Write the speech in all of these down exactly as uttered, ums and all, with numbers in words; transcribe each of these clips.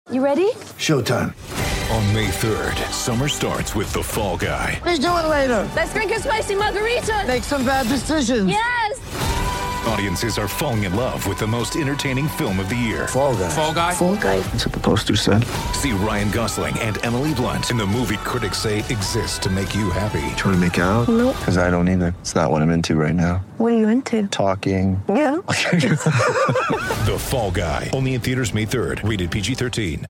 You ready? Showtime. On May third, summer starts with The Fall Guy. Let's do it later. Let's drink a spicy margarita. Make some bad decisions. Yes. Audiences are falling in love with the most entertaining film of the year. Fall Guy. Fall Guy. Fall Guy. That's what the poster said. See Ryan Gosling and Emily Blunt in the movie critics say exists to make you happy. Trying to make it out? Nope. Because I don't either. It's not what I'm into right now. What are you into? Talking. Yeah. The Fall Guy. Only in theaters May third. Rated P G thirteen.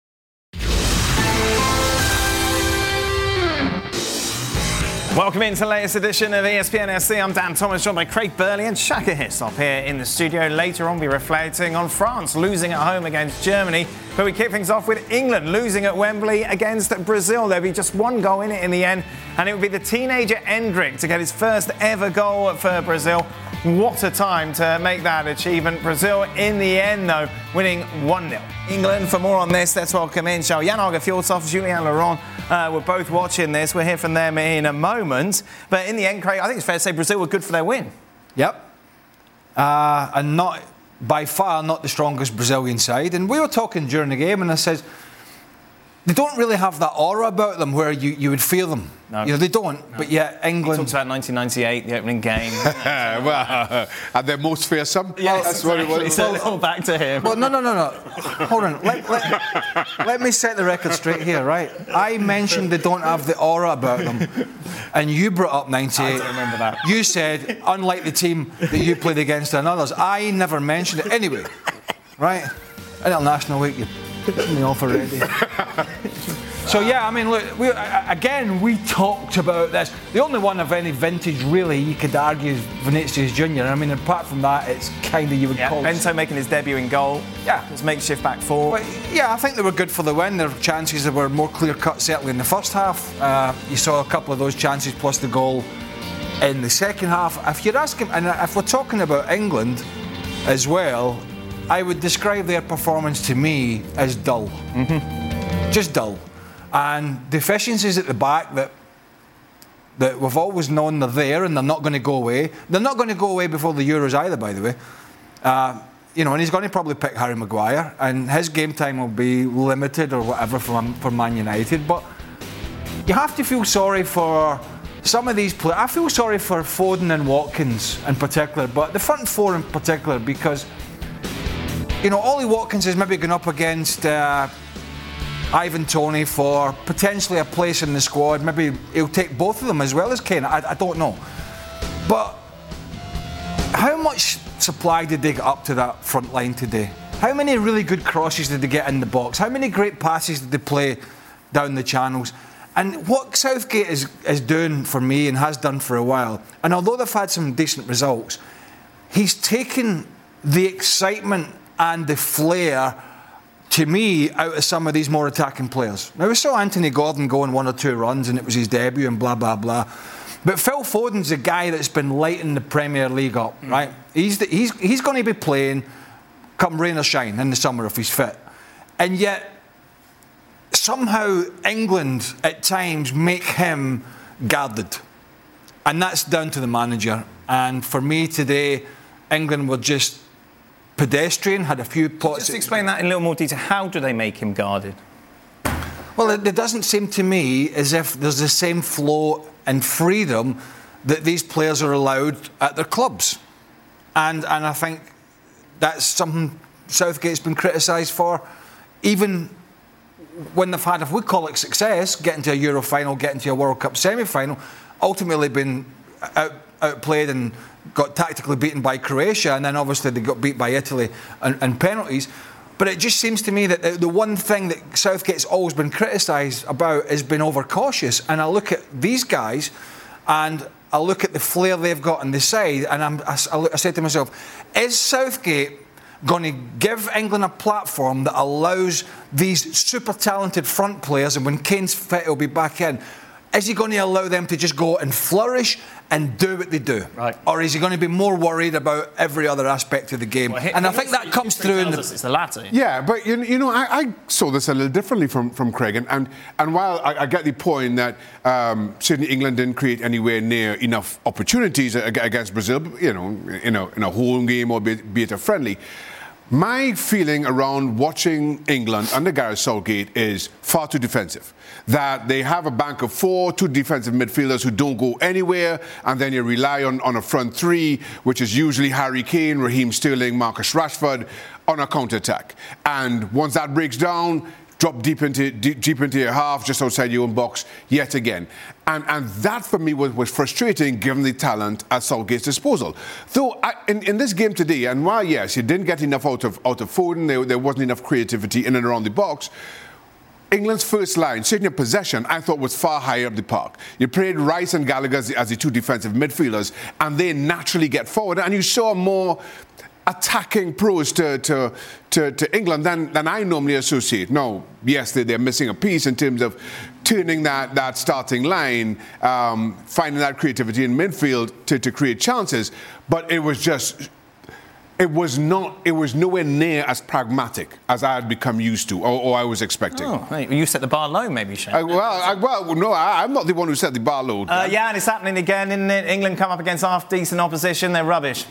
Welcome into the latest edition of E S P N S C. I'm Dan Thomas, joined by Craig Burley and Shaka Hislop here in the studio. Later on, we'll be reflecting on France losing at home against Germany. But we kick things off with England losing at Wembley against Brazil. There'll be just one goal in it in the end, and it will be the teenager Endrick to get his first ever goal for Brazil. What a time to make that achievement. Brazil, in the end, though, winning one nil. England, for more on this, let's welcome in Shall Jan Åge Fjordtoft, Julien Laurent. Uh, we're both watching this. We'll hear from them in a moment. But in the end, Craig, I think it's fair to say Brazil were good for their win. Yep. Uh, and not, by far, not the strongest Brazilian side. And we were talking during the game, and I said, they don't really have that aura about them where you, you would fear them. No. You know, they don't. No. But yet, England... He talks about nineteen ninety-eight, the opening game. well, uh, and they're most fearsome. Yes, that's exactly. what it was. So it's all back to him. Well, no, no, no, no. Hold on. Let, let, let me set the record straight here, right? I mentioned they don't have the aura about them. And you brought up ninety-eight. I don't remember that. You said, unlike the team that you played against and others. I never mentioned it. Anyway, right? International week, you pissed me off already. So, yeah, I mean, look, we, again, we talked about this. The only one of any vintage, really, you could argue, is Vinicius Junior I mean, apart from that, it's kind of, you would yeah, call Bento it... making his debut in goal. Yeah. His makeshift back four. But, yeah, I think they were good for the win. Their chances were more clear-cut, certainly in the first half. Uh, you saw a couple of those chances, plus the goal in the second half. If you're asking, and if we're talking about England as well, I would describe their performance to me as dull. Mm-hmm. Just dull. And deficiencies at the back that that we've always known they're there and they're not going to go away. They're not going to go away before the Euros either, by the way. Uh, you know, and he's going to probably pick Harry Maguire, and his game time will be limited or whatever for, for Man United. But you have to feel sorry for some of these players. I feel sorry for Foden and Watkins in particular, but the front four in particular, because, you know, Ollie Watkins is maybe going up against... Uh, Ivan Toney for potentially a place in the squad. Maybe he'll take both of them as well as Kane. I, I don't know. But how much supply did they get up to that front line today? How many really good crosses did they get in the box? How many great passes did they play down the channels? And what Southgate is, is doing for me and has done for a while, and although they've had some decent results, he's taken the excitement and the flair, to me, out of some of these more attacking players. Now, we saw Anthony Gordon go on one or two runs and it was his debut and blah, blah, blah. But Phil Foden's a guy that's been lighting the Premier League up, mm. right? He's, the, he's, he's going to be playing come rain or shine in the summer if he's fit. And yet, somehow England at times make him guarded. And that's down to the manager. And for me today, England were just... pedestrian, had a few plots. Just explain that in a little more detail. How do they make him guarded? Well, it, it doesn't seem to me as if there's the same flow and freedom that these players are allowed at their clubs. And and I think that's something Southgate's been criticised for, even when they've had, if we call it success, getting to a Euro final, getting to a World Cup semi-final, ultimately been out, outplayed and got tactically beaten by Croatia, and then obviously they got beat by Italy and, and penalties. But it just seems to me that the, the one thing that Southgate's always been criticised about is being overcautious. And I look at these guys and I look at the flair they've got on the side, and I'm, I, I say to myself, is Southgate going to give England a platform that allows these super talented front players, and when Kane's fit he'll be back in, is he going to allow them to just go and flourish and do what they do? Right. Or is he going to be more worried about every other aspect of the game? Well, he, and I he think that comes through in the... It's the latter. Yeah, but you, you know, I, I saw this a little differently from, from Craig. And, and, and while I, I get the point that um, certainly England didn't create anywhere near enough opportunities against Brazil, you know, in a, in a home game or be, be it a friendly, My feeling around watching England under Gareth Southgate is far too defensive. That they have a bank of four, two defensive midfielders who don't go anywhere, and then you rely on, on a front three, which is usually Harry Kane, Raheem Sterling, Marcus Rashford, on a counter-attack. And once that breaks down, drop deep into deep, deep into your half, just outside your own box, yet again. And and that for me was, was frustrating given the talent at Southgate's disposal. Though I, in, in this game today, and while yes, you didn't get enough out of out of Foden, there, there wasn't enough creativity in and around the box, England's first line, certainly possession, I thought was far higher up the park. You played Rice and Gallagher as the, as the two defensive midfielders, and they naturally get forward, and you saw more attacking pros to, to, to, to England than, than I normally associate. Now, yes, they, they're missing a piece in terms of turning that, that starting line, um, finding that creativity in midfield to, to create chances, but it was just... It was not. It was nowhere near as pragmatic as I had become used to, or, or I was expecting. Oh, you set the bar low, maybe, Shane. Uh, well, I, well, no, I, I'm not the one who set the bar low. Uh, yeah, and it's happening again, isn't it? England come up against half-decent opposition. They're rubbish.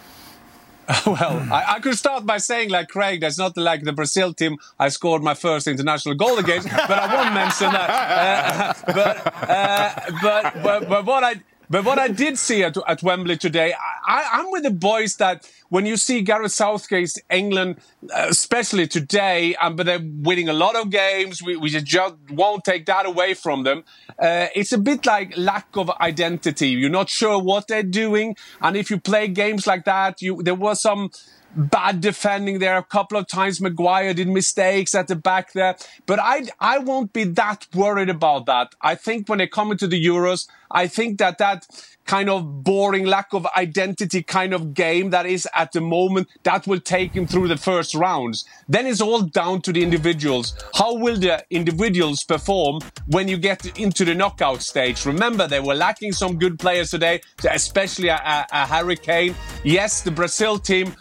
Well, I, I could start by saying, like Craig, that's not like the Brazil team I scored my first international goal against, but I won't mention that. Uh, but, uh, but, but but what I. But what I did see at, at Wembley today, I, I'm with the boys that when you see Gareth Southgate's England, uh, especially today, um, but they're winning a lot of games, we, we just won't take that away from them. Uh, it's a bit like lack of identity. You're not sure what they're doing. And if you play games like that, you there was some bad defending there a couple of times. Maguire did mistakes at the back there. But I, I won't be that worried about that. I think when they come into the Euros, I think that that kind of boring, lack of identity kind of game that is at the moment, that will take him through the first rounds. Then it's all down to the individuals. How will the individuals perform when you get into the knockout stage? Remember, they were lacking some good players today, especially a, a, a Harry Kane. Yes, the Brazil team,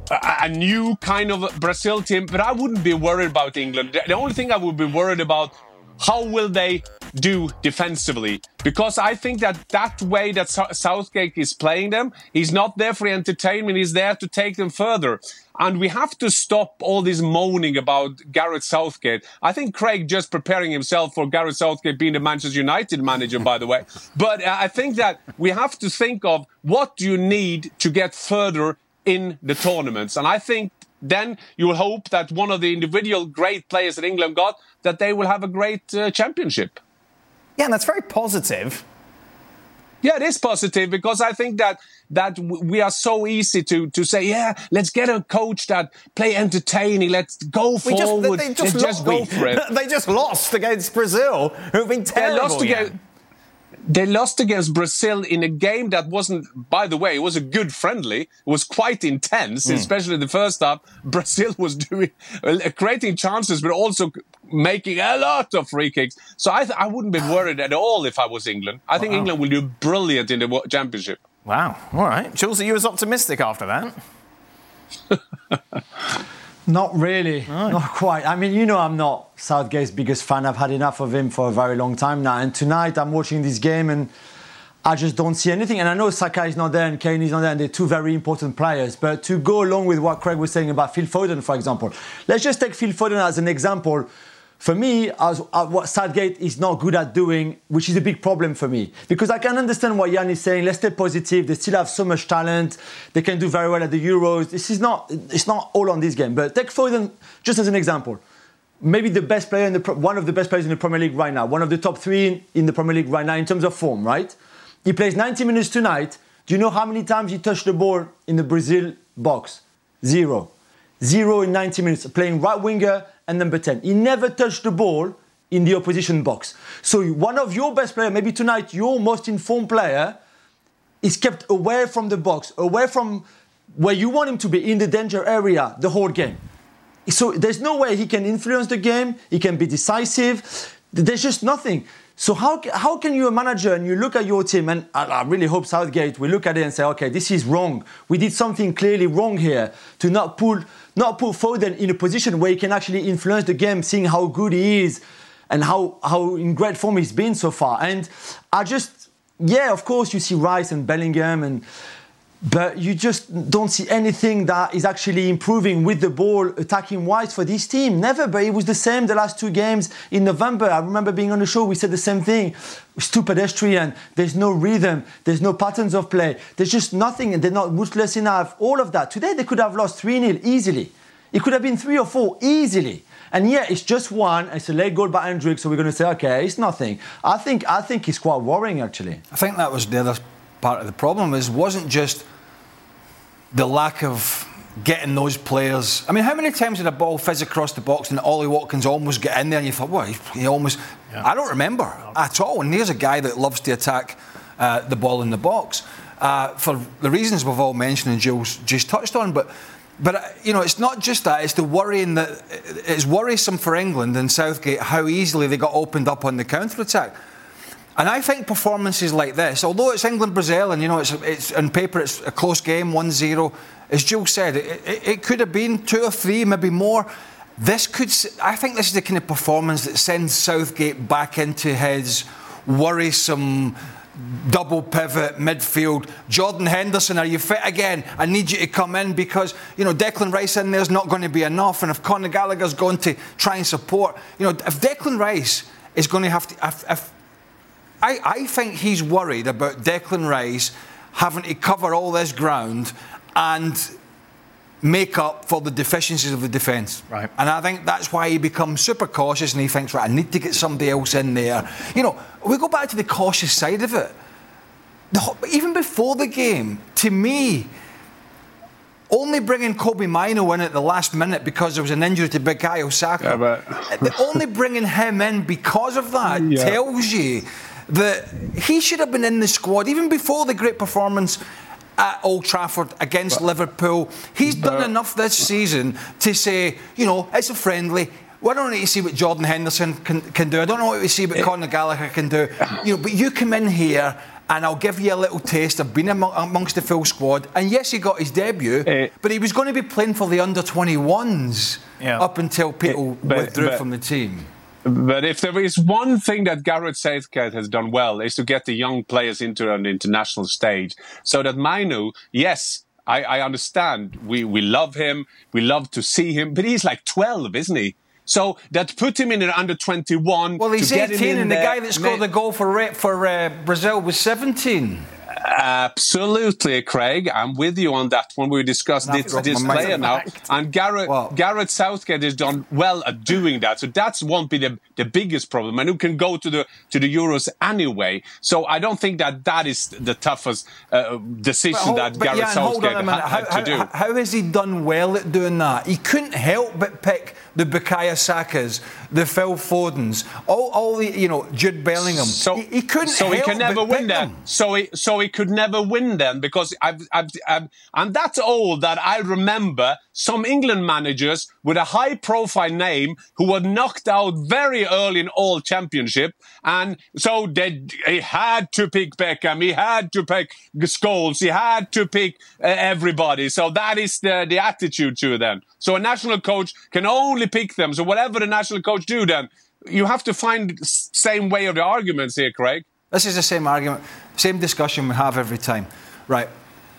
a new kind of Brazil team, but I wouldn't be worried about England. The only thing I would be worried about, how will they do defensively? Because I think that that way that Southgate is playing them, he's not there for entertainment, he's there to take them further. And we have to stop all this moaning about Gareth Southgate. I think Craig just preparing himself for Gareth Southgate being the Manchester United manager, by the way. But uh, I think that we have to think of what do you need to get further in the tournaments. And I think then you will hope that one of the individual great players that England got, that they will have a great uh, championship. Yeah, and that's very positive. Yeah, it is positive because I think that that we are so easy to to say, yeah, let's get a coach that play entertaining, let's go we forward, just, they, they just let's just go for it. They just lost against Brazil, who've been terrible. They lost against, They lost against Brazil in a game that wasn't, by the way, it was a good friendly. It was quite intense, mm. especially the first half. Brazil was doing, uh, creating chances, but also making a lot of free kicks. So I, th- I wouldn't be worried at all if I was England. I think wow. England will do brilliant in the championship. Wow. All right. Jules, are you as optimistic after that? Not really, right. Not quite. I mean, you know I'm not Southgate's biggest fan. I've had enough of him for a very long time now. And tonight I'm watching this game and I just don't see anything. And I know Saka is not there and Kane is not there and they're two very important players. But to go along with what Craig was saying about Phil Foden, for example, let's just take Phil Foden as an example. For me, as, uh, what Southgate is not good at doing, which is a big problem for me. Because I can understand what Jan is saying. Let's stay positive. They still have so much talent. They can do very well at the Euros. This is not, it's not all on this game. But take Foden just as an example. Maybe the best player, in the one of the best players in the Premier League right now. One of the top three in, in the Premier League right now in terms of form, right? He plays ninety minutes tonight. Do you know how many times he touched the ball in the Brazil box? Zero. Zero in ninety minutes. Playing right winger and number ten. He never touched the ball in the opposition box. So one of your best players, maybe tonight your most informed player, is kept away from the box, away from where you want him to be, in the danger area the whole game. So there's no way he can influence the game, he can be decisive. There's just nothing. So how how can you, a manager, and you look at your team, and I, I really hope Southgate will look at it and say, okay, this is wrong. We did something clearly wrong here to not put not put Foden in a position where he can actually influence the game, seeing how good he is and how how in great form he's been so far. And I just, yeah, of course you see Rice and Bellingham, and but you just don't see anything that is actually improving with the ball attacking wise for this team. Never, but it was the same the last two games in November. I remember being on the show, we said the same thing. It's too pedestrian, there's no rhythm, there's no patterns of play, there's just nothing, and they're not ruthless enough, all of that. Today they could have lost three nil easily. It could have been three or four easily. And yeah, it's just one. It's a late goal by Hendrick, so we're going to say, okay, it's nothing. I think I think it's quite worrying, actually. I think that was the other part of the problem. Is wasn't just the lack of getting those players. I mean, how many times did a ball fizz across the box and Ollie Watkins almost get in there, and you thought, well, he, he almost. Yeah. I don't remember at all. And here's a guy that loves to attack uh, the ball in the box uh, for the reasons we've all mentioned and Jules just touched on, but. But, you know, it's not just that, it's the worrying that it's worrisome for England and Southgate how easily they got opened up on the counter-attack. And I think performances like this, although it's England-Brazil and, you know, it's, it's on paper it's a close game, one zero, as Jules said, it, it, it could have been two or three, maybe more. This could, I think this is the kind of performance that sends Southgate back into his worrisome double pivot midfield. Jordan Henderson, are you fit again? I need you to come in because, you know, Declan Rice in there's not going to be enough. And if Conor Gallagher's going to try and support, you know, if Declan Rice is going to have to, if, if I, I think he's worried about Declan Rice having to cover all this ground and make up for the deficiencies of the defence. Right. And I think that's why he becomes super cautious and he thinks, right, I need to get somebody else in there. You know, we go back to the cautious side of it. The, even before the game, to me, only bringing Kobe Mino in at the last minute because there was an injury to Bukayo Saka, yeah, but... only bringing him in because of that yeah. tells you that he should have been in the squad even before the great performance at Old Trafford against but, Liverpool. He's but, done enough this season to say, you know, it's a friendly. Well, I don't need to see what Jordan Henderson can, can do. I don't know what we see what it, Conor Gallagher can do. You know, but you come in here and I'll give you a little taste. I've been among, amongst the full squad. And yes, he got his debut, it, but he was going to be playing for the under twenty-ones yeah. up until people it, but, withdrew but, from the team. But if there is one thing that Gareth Southgate has done well is to get the young players into an international stage. So that Mino, yes, I, I understand. We, we love him. We love to see him. But he's like twelve, isn't he? So that put him in an under twenty-one. Well, he's to get eighteen, him in and the there. guy that scored the goal for, for uh, Brazil was seventeen. Absolutely, Craig. I'm with you on that one. We discussed this, this player now. And Gareth, wow. Gareth Southgate has done well at doing that. So that won't be the, the biggest problem. And who can go to the to the Euros anyway. So I don't think that that is the toughest uh, decision hold, that Gareth yeah, Southgate ha- how, had to do. How, how has he done well at doing that? He couldn't help but pick the Bukayo Sakas, the Phil Fodens, all, all the, you know, Jude Bellingham. So he, he couldn't so help he can never but win pick them. them. So he, so he could never win them because I've, I've, I've, I'm that old that I remember some England managers with a high-profile name who were knocked out very early in all championship, and so they, he had to pick Beckham, he had to pick Scholes, he had to pick uh, everybody. So that is the, the attitude to them. So a national coach can only pick them. So whatever the national coach do, then you have to find the same way of the arguments here, Craig. This is the same argument, same discussion we have every time. Right.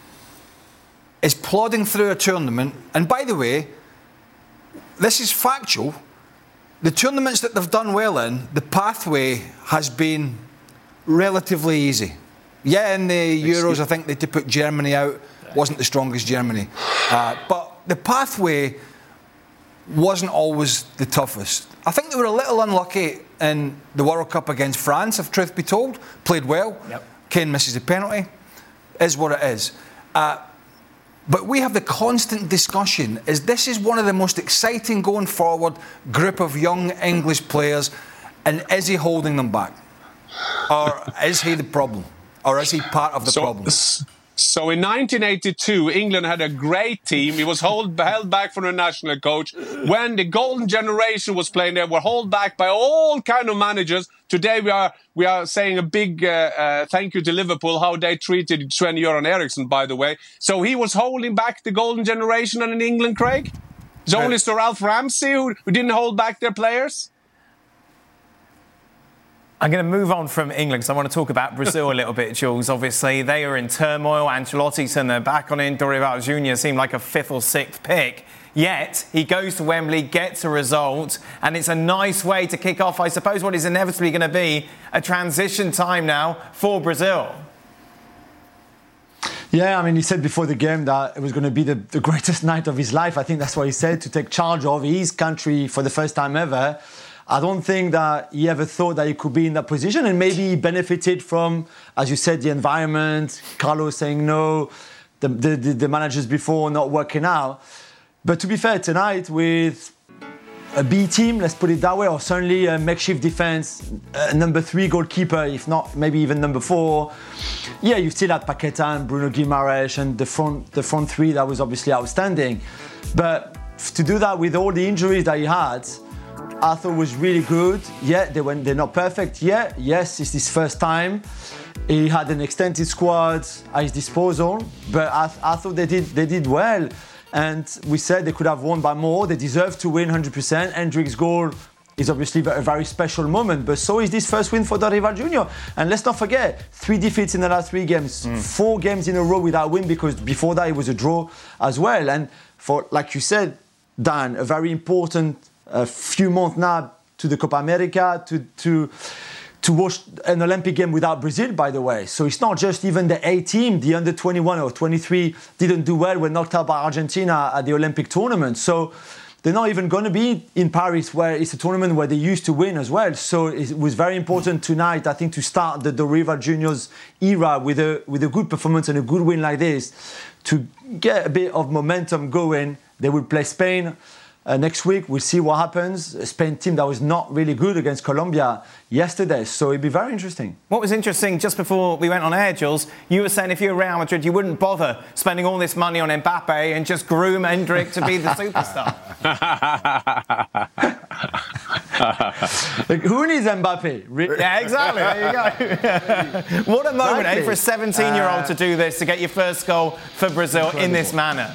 Is plodding through a tournament, and by the way, this is factual, the tournaments that they've done well in, the pathway has been relatively easy. Yeah, in the Euros, I think they to put Germany out wasn't the strongest Germany. Uh, but the pathway wasn't always the toughest. I think they were a little unlucky in the World Cup against France, if truth be told. Played well. Yep. Kane misses a penalty. Is what it is. Uh, but we have the constant discussion, is this is one of the most exciting going forward group of young English players, and is he holding them back? Or is he the problem? Or is he part of the so, problem? So in nineteen eighty-two, England had a great team. It was hold, held back from the national coach. When the golden generation was playing, they were held back by all kind of managers. Today we are we are saying a big uh, uh, thank you to Liverpool, how they treated Sven-Göran Eriksson, by the way. So he was holding back the golden generation in England, Craig? It's only Sir Ralph Ramsey who, who didn't hold back their players? I'm going to move on from England because I want to talk about Brazil a little bit, Jules. Obviously, they are in turmoil. Ancelotti turned their back on him. Dorival Junior seemed like a fifth or sixth pick. Yet, he goes to Wembley, gets a result, and it's a nice way to kick off, I suppose, what is inevitably going to be a transition time now for Brazil. Yeah, I mean, he said before the game that it was going to be the, the greatest night of his life. I think that's what he said, to take charge of his country for the first time ever. I don't think that he ever thought that he could be in that position, and maybe he benefited from, as you said, the environment, Carlos saying no, the, the, the managers before not working out. But to be fair, tonight with a B team, let's put it that way, or certainly a makeshift defence, a number three goalkeeper, if not maybe even number four. Yeah, you still had Paqueta and Bruno Guimaraes and the front, the front three, that was obviously outstanding. But to do that with all the injuries that he had, I thought was really good. Yeah, they went, they're not perfect yet. Yes, it's his first time. He had an extended squad at his disposal, but I, I thought they did, they did well. And we said they could have won by more. They deserve to win one hundred percent. Hendrick's goal is obviously a very special moment, but so is this first win for Dorival Junior And let's not forget, three defeats in the last three games, mm. four games in a row without win, because before that it was a draw as well. And for, like you said, Dan, a very important uh, few months now to the Copa America, to to to watch an Olympic game without Brazil, by the way. So it's not just even the A team, the under twenty-one or twenty-three didn't do well, were knocked out by Argentina at the Olympic tournament. So they're not even going to be in Paris, where it's a tournament where they used to win as well. So it was very important tonight, I think, to start the Dorival Junior's era with a with a good performance and a good win like this, to get a bit of momentum going. They will play Spain Uh, next week. We'll see what happens. A Spain team that was not really good against Colombia yesterday, so it'd be very interesting. What was interesting, just before we went on air, Jules, you were saying if you were Real Madrid, you wouldn't bother spending all this money on Mbappe and just groom Hendrick to be the superstar. Like, who needs Mbappe? Re- yeah, exactly. There you go. What a moment, exactly. eh, for a seventeen-year-old uh, to do this, to get your first goal for Brazil incredible. in this manner.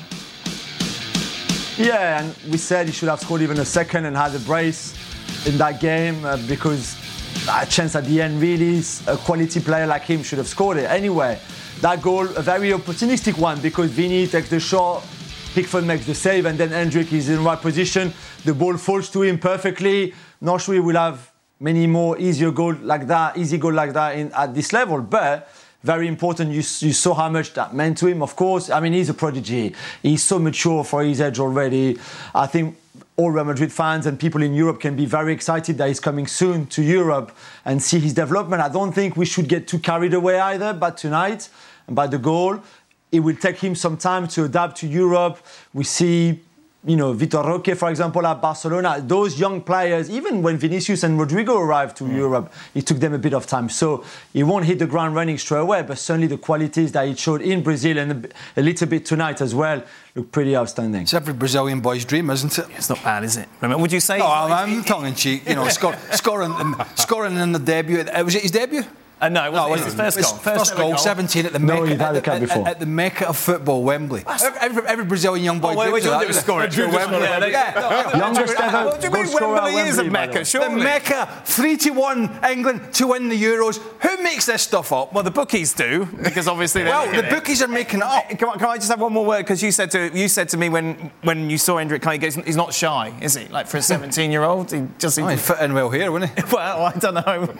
Yeah, and we said he should have scored even a second and had a brace in that game, uh, because a chance at the end, really, a quality player like him should have scored it. Anyway, that goal, a very opportunistic one, because Vini takes the shot, Pickford makes the save, and then Hendrick is in the right position. The ball falls to him perfectly. Not sure he will have many more easier goals like that, easy goal like that in, at this level, but very important. You, you saw how much that meant to him, of course. I mean, he's a prodigy. He's so mature for his age already. I think all Real Madrid fans and people in Europe can be very excited that he's coming soon to Europe and see his development. I don't think we should get too carried away either, but tonight, and by the goal, it will take him some time to adapt to Europe. We see, you know, Vitor Roque, for example, at Barcelona. Those young players, even when Vinicius and Rodrigo arrived to mm. Europe, it took them a bit of time. So he won't hit the ground running straight away, but certainly the qualities that he showed in Brazil and a, a little bit tonight as well look pretty outstanding. It's every Brazilian boy's dream, isn't it? It's not bad, is it? Would you say? No, I'm, I'm tongue-in-cheek. You know, score, scoring, scoring in the debut. Was it his debut? Uh, no, it was, no, it was his first goal. First, first goal, goal, seventeen at the no, Mecca, at, at, the, at, at the Mecca of football, Wembley. Every, every Brazilian young boy. Oh, wait, wait, that, do score it. Wembley. Yeah, they, yeah. No, youngest ever. What do you mean Wembley is a Mecca? Surely. The Mecca, three to one England to win the Euros. Who makes this stuff up? Well, the bookies do, because obviously. Well, the bookies are making it up. Can I, can I just have one more word? Because you said to you said to me when when you saw Hendrick, he's not shy, is he? Like for a seventeen-year-old, he just. Oh, he'd fit in well here, wouldn't he? Well, I don't know.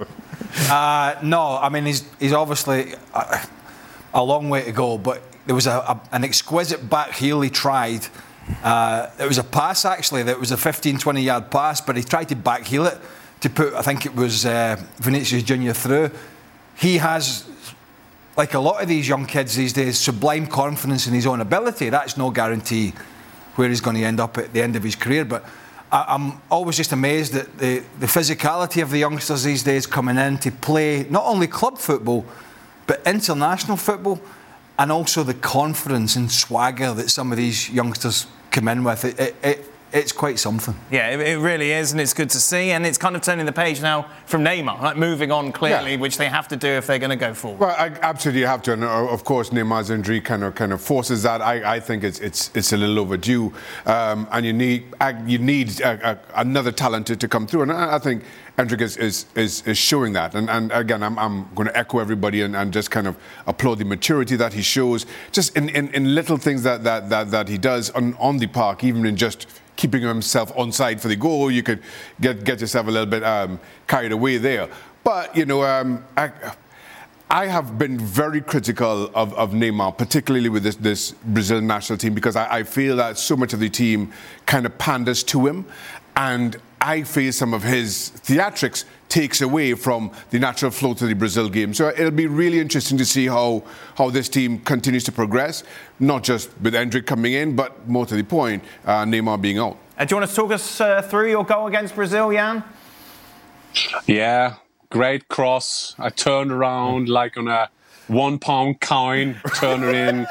Uh, no, I mean, he's, he's obviously a, a long way to go, but there was a, a, an exquisite back heel he tried. Uh, it was a pass, actually, that was a fifteen, twenty yard pass, but he tried to back heel it to put, I think it was uh, Vinicius Junior through. He has, like a lot of these young kids these days, sublime confidence in his own ability. That's no guarantee where he's going to end up at the end of his career, but I'm always just amazed at the, the physicality of the youngsters these days coming in to play not only club football, but international football, and also the confidence and swagger that some of these youngsters come in with. It, it, it's quite something. Yeah, it, it really is, and it's good to see. And it's kind of turning the page now from Neymar, like moving on clearly, yeah. which they have to do if they're going to go forward. Well, I absolutely have to, and uh, of course Neymar's injury kind of kind of forces that. I, I think it's it's it's a little overdue, um, and you need uh, you need uh, uh, another talent to, to come through, and I, I think Endrick is, is is is showing that. And and again, I'm I'm going to echo everybody and, and just kind of applaud the maturity that he shows, just in, in, in little things that that that, that he does on, on the park, even in just keeping himself onside for the goal. You could get get yourself a little bit um, carried away there. But, you know, um, I, I have been very critical of, of Neymar, particularly with this, this Brazil national team, because I, I feel that so much of the team kind of panders to him. And I feel some of his theatrics takes away from the natural flow to the Brazil game. So it'll be really interesting to see how, how this team continues to progress, not just with Endrick coming in, but more to the point, uh, Neymar being out. Uh, do you want to talk us uh, through your goal against Brazil, Jan? Yeah, great cross. I turned around like on a one-pound coin, turn it in.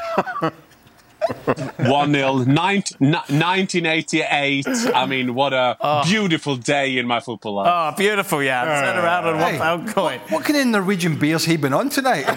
one nil, nineteen eighty-eight. I mean, what a oh. beautiful day in my football life. Oh, beautiful, yeah. Uh, Turn around on hey, one pound coin. What, what kind of Norwegian beers he been on tonight?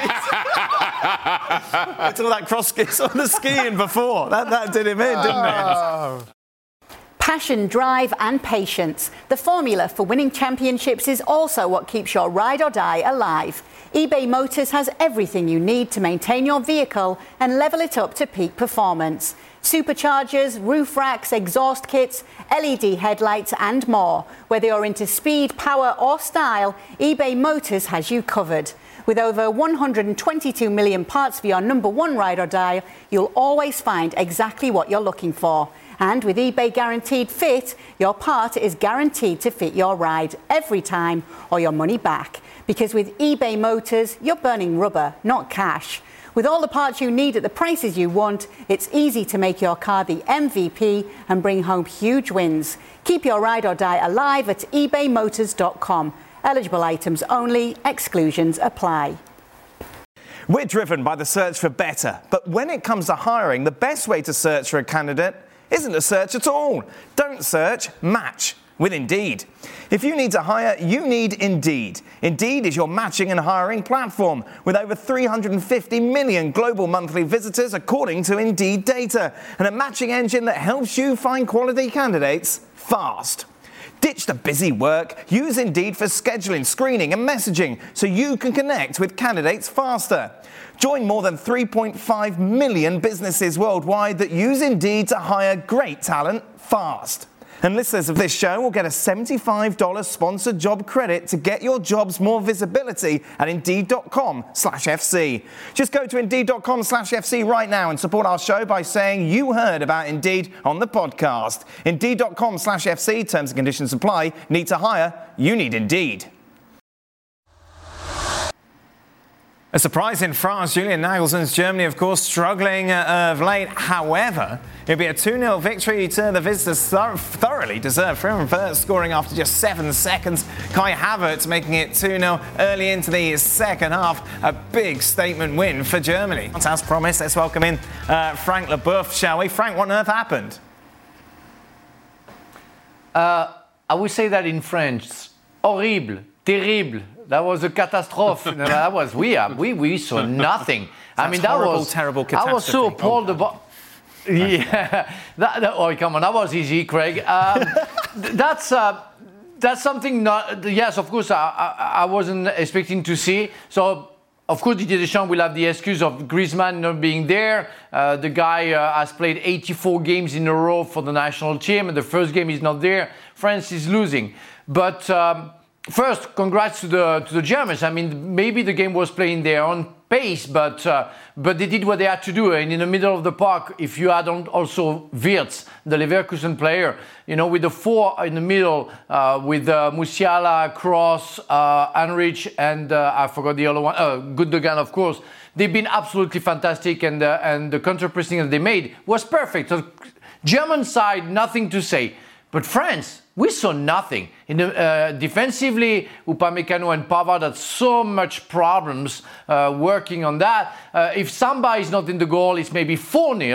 It's all that cross on the skiing before. That, that did him in, didn't oh. it? Passion, drive and patience. The formula for winning championships is also what keeps your ride or die alive. eBay Motors has everything you need to maintain your vehicle and level it up to peak performance. Superchargers, roof racks, exhaust kits, L E D headlights and more. Whether you're into speed, power or style, eBay Motors has you covered. With over one hundred twenty-two million parts for your number one ride or die, you'll always find exactly what you're looking for. And with eBay Guaranteed Fit, your part is guaranteed to fit your ride every time or your money back. Because with eBay Motors, you're burning rubber, not cash. With all the parts you need at the prices you want, it's easy to make your car the M V P and bring home huge wins. Keep your ride or die alive at ebay motors dot com. Eligible items only, exclusions apply. We're driven by the search for better, but when it comes to hiring, the best way to search for a candidate isn't to search at all. Don't search, match with Indeed. If you need to hire, you need Indeed. Indeed is your matching and hiring platform with over three hundred fifty million global monthly visitors according to Indeed data, and a matching engine that helps you find quality candidates fast. Ditch the busy work. Use Indeed for scheduling, screening and messaging so you can connect with candidates faster. Join more than three point five million businesses worldwide that use Indeed to hire great talent fast. And listeners of this show will get a seventy-five dollars sponsored job credit to get your jobs more visibility at Indeed.com slash FC. Just go to Indeed.com slash FC right now and support our show by saying you heard about Indeed on the podcast. Indeed.com slash FC. Terms and conditions apply. Need to hire? You need Indeed. A surprise in France. Julian Nagelsmann's Germany, of course, struggling uh, of late. However, it'll be a two nil victory to the visitors. Thoroughly deserved. Florian Wirtz scoring after just seven seconds. Kai Havertz making it two nil early into the second half. A big statement win for Germany. As promised, let's welcome in uh, Frank Leboeuf, shall we? Frank, what on earth happened? Uh, I would say that in French. Horrible, terrible. That was a catastrophe. That was we are, we we saw nothing. That's I mean, that horrible, was terrible catastrophe. I was so appalled oh, about. Yeah, that, that, oh come on, that was easy, Craig. Um, that's uh, that's something. Not yes, of course, I, I I wasn't expecting to see. So of course, Didier Deschamps will have the excuse of Griezmann not being there. Uh, the guy uh, has played eighty-four games in a row for the national team, and the first game is not there. France is losing, but. Um, First, congrats to the to the Germans. I mean, maybe the game was playing their own pace, but uh, but they did what they had to do. And in the middle of the park, if you add on also Wirtz, the Leverkusen player, you know, with the four in the middle, uh, with uh, Musiala, Kroos, uh, Henrich, and uh, I forgot the other one, uh, Gundogan, of course. They've been absolutely fantastic, and uh, and the counter-pressing that they made was perfect. So, German side, nothing to say. But France, we saw nothing. In the, uh, defensively, Upamecano and Pavard had so much problems uh, working on that. Uh, if Samba is not in the goal, it's maybe four nil.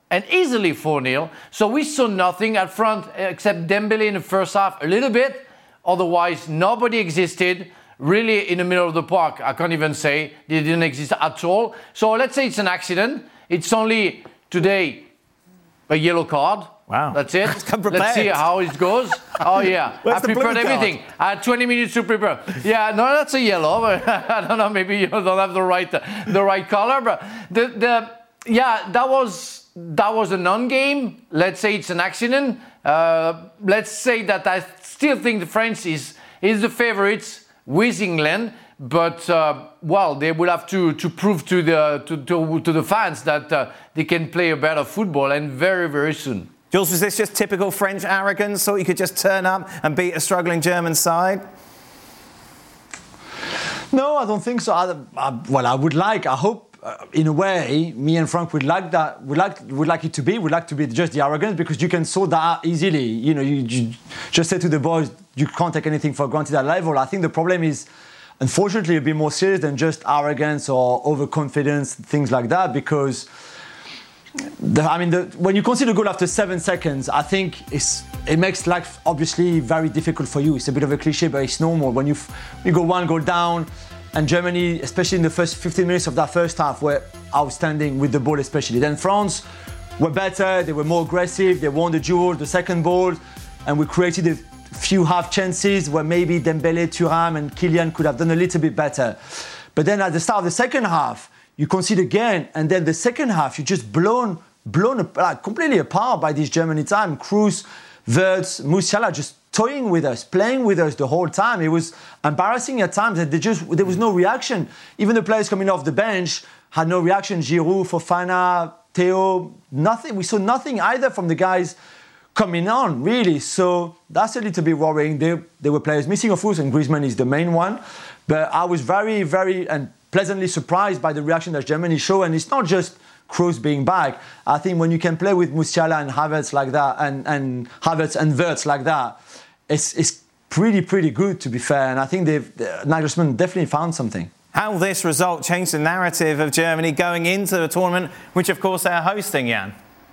and easily four nil. So we saw nothing at front except Dembele in the first half a little bit. Otherwise, nobody existed. Really, in the middle of the park, I can't even say they didn't exist at all. So let's say it's an accident. It's only today a yellow card. Wow. That's it. Let's see how it goes. Oh, yeah. I prepared everything. I had twenty minutes to prepare. Yeah, no, that's a yellow. I don't know, maybe you don't have the right the right color. But the, the yeah, that was that was a non-game. Let's say it's an accident. Uh, let's say that I still think the France is, is the favorites with England. But, uh, well, they will have to, to prove to the, to, to, to the fans that uh, they can play a better football, and very, very soon. Jules, was this just typical French arrogance? Thought you could just turn up and beat a struggling German side? No, I don't think so. I, I, well, I would like, I hope, uh, in a way, me and Frank would like that, would like, would like it to be, would like to be just the arrogance, because you can sort that out easily. You know, you, you just say to the boys, you can't take anything for granted at that level. I think the problem is, unfortunately, a bit more serious than just arrogance or overconfidence, things like that, because the, I mean, the, when you concede a goal after seven seconds, I think it's, it makes life obviously very difficult for you. It's a bit of a cliche, but it's normal. When you, you go one goal down, and Germany, especially in the first fifteen minutes of that first half, were outstanding with the ball especially. Then France were better, they were more aggressive, they won the duel, the second ball, and we created a few half chances where maybe Dembele, Thuram and Kylian could have done a little bit better. But then at the start of the second half, you concede again, and then the second half, you're just blown, blown like, completely apart by this Germany time. Kroos, Wirtz, Musiala just toying with us, playing with us the whole time. It was embarrassing at times that they just, there was no reaction. Even the players coming off the bench had no reaction. Giroud, Fofana, Theo, nothing. We saw nothing either from the guys coming on, really. So that's a little bit worrying. There, there were players missing, of course, and Griezmann is the main one. But I was very, very and pleasantly surprised by the reaction that Germany showed. And it's not just Kroos being back. I think when you can play with Musiala and Havertz like that, and, and Havertz and Wirtz like that, it's, it's pretty, pretty good, to be fair. And I think they've, Nagelsmann definitely found something. How this result changed the narrative of Germany going into the tournament, which, of course, they're hosting, Jan?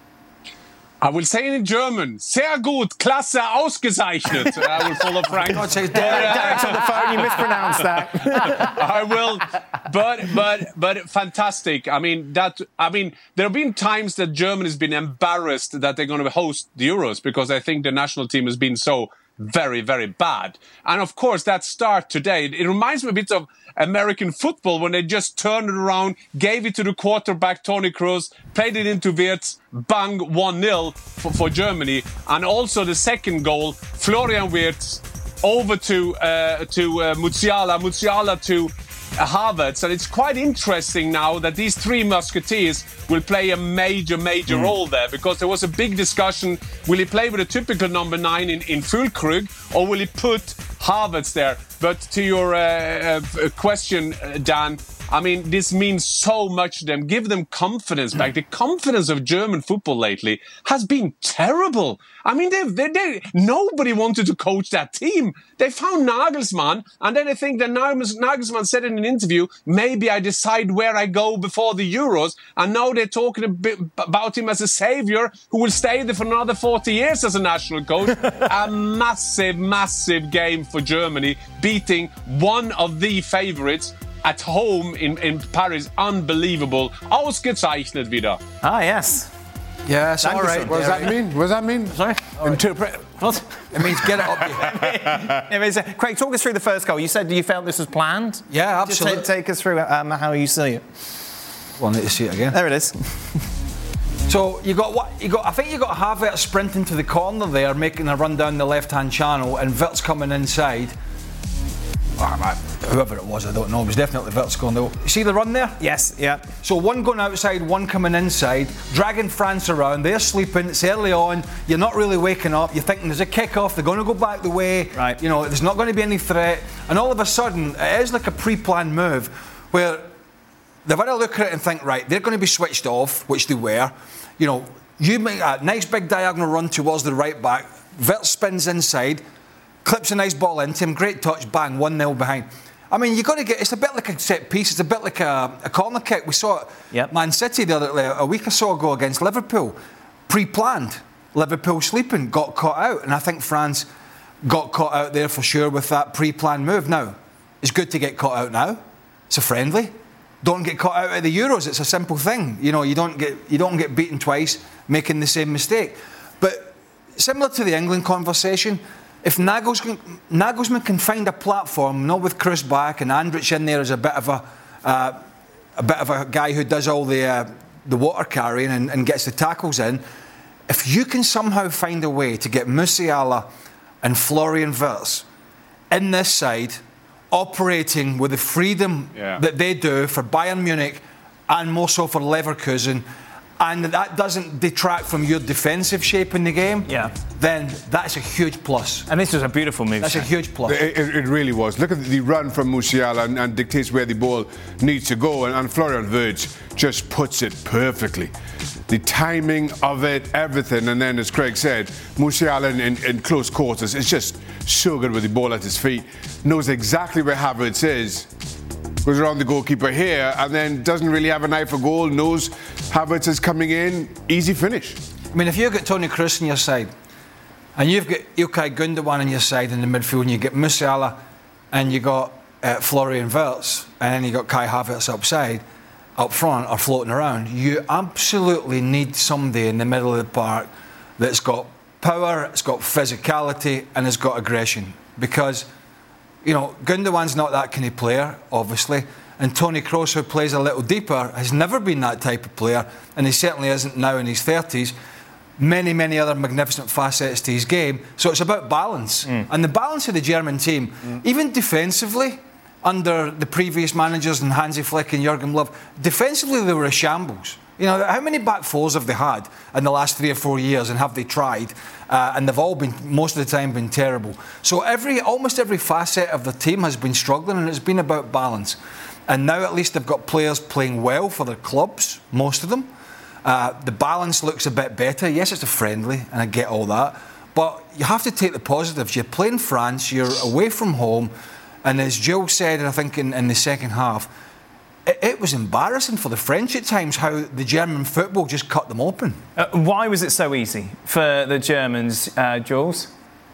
I will say it in German. Sehr gut, klasse, ausgezeichnet. I will follow Frank. God, say Derek's on the phone, you mispronounced that. I will, but but but fantastic. I mean that. I mean there have been times that Germany has been embarrassed that they're going to host the Euros because I think the national team has been so very, very bad. And of course, that start today, it reminds me a bit of American football when they just turned it around, gave it to the quarterback, Toni Kroos, played it into Wirtz, bang, one nil for, for Germany. And also the second goal, Florian Wirtz over to, uh, to uh, Musiala, Musiala to uh, Havertz. And it's quite interesting now that these three musketeers will play a major, major mm. role there, because there was a big discussion. Will he play with a typical number nine in, in Füllkrug, or will he put Havertz there? But to your uh, uh, question, uh, Dan, I mean, this means so much to them. Give them confidence back. The confidence of German football lately has been terrible. I mean, they, they, they, nobody wanted to coach that team. They found Nagelsmann, and then I think that Nagelsmann said in an interview, maybe I decide where I go before the Euros. And now they're talking a bit about him as a savior who will stay there for another forty years as a national coach. A massive, massive game for Germany, beating one of the favourites at home in, in Paris. Unbelievable. Ausgezeichnet wieder. Ah, yes. Yes, all right. What does that mean? What does that mean? Sorry? Interpret. What? It means get it up. it means, uh, Craig, talk us through the first goal. You said you felt this was planned. Yeah, absolutely. Just take, take us through um, how you see it. Well, I need to see it again. There it is. So you got what? You got. I think you got Havertz sprinting to the corner there, making a run down the left-hand channel, and Wirtz coming inside. Whoever it was, I don't know. It was definitely Wirtz going though. You see the run there? Yes, yeah. So one going outside, one coming inside, dragging France around. They're sleeping. It's early on. You're not really waking up. You're thinking there's a kick-off. They're going to go back the way. Right. You know, there's not going to be any threat. And all of a sudden, it is like a pre-planned move where they've had a look at it and think, right, they're going to be switched off, which they were. You know, you make a nice big diagonal run towards the right back. Wirtz spins inside, clips a nice ball into him, great touch, bang, one nil behind. I mean, you got to get. It's a bit like a set piece. It's a bit like a, a corner kick. We saw it. Yep. Man City the other a week or so ago against Liverpool, pre-planned. Liverpool sleeping, got caught out, and I think France got caught out there for sure with that pre-planned move. Now, it's good to get caught out now. It's a friendly. Don't get caught out at the Euros. It's a simple thing. You know, you don't get you don't get beaten twice making the same mistake. But similar to the England conversation, if Nagelsmann, Nagelsmann can find a platform, not with Kroos back and Andrich in there as a bit of a uh, a bit of a guy who does all the uh, the water carrying and, and gets the tackles in. If you can somehow find a way to get Musiala and Florian Wirtz in this side, operating with the freedom yeah. that they do for Bayern Munich and more so for Leverkusen, and that doesn't detract from your defensive shape in the game, yeah. then that's a huge plus. And this was a beautiful move. That's a huge plus. It, it, it really was. Look at the run from Musiala and, and dictates where the ball needs to go, and, and Florian Wirtz just puts it perfectly. The timing of it, everything, and then as Craig said, Musiala in, in, in close quarters is just so good with the ball at his feet, knows exactly where Havertz is, goes around the goalkeeper here, and then doesn't really have an eye for goal, knows Havertz is coming in, easy finish. I mean, if you've got Toni Kroos on your side, and you've got Ilkay Gundogan on your side in the midfield, and you've got Musiala, and you've got uh, Florian Wirtz, and then you've got Kai Havertz upside, up front or floating around, you absolutely need somebody in the middle of the park that's got power, it's got physicality, and has got aggression. Because, you know, Gundogan's not that kind of player, obviously, and Toni Kroos, who plays a little deeper, has never been that type of player, and he certainly isn't now in his thirties. Many, many other magnificent facets to his game. So it's about balance. Mm. And the balance of the German team, mm. even defensively, under the previous managers and Hansi Flick and Jurgen Löw, defensively they were a shambles. You know, how many back fours have they had in the last three or four years, and have they tried? Uh, and they've all been, most of the time, been terrible. So every, almost every facet of the team has been struggling, and it's been about balance. And now at least they've got players playing well for their clubs, most of them. Uh, the balance looks a bit better. Yes, it's a friendly, and I get all that. But you have to take the positives. You're playing France, you're away from home, and as Joe said, I think in, in the second half, it, it was embarrassing for the French at times how the German football just cut them open. Uh, why was it so easy for the Germans, uh, Jules?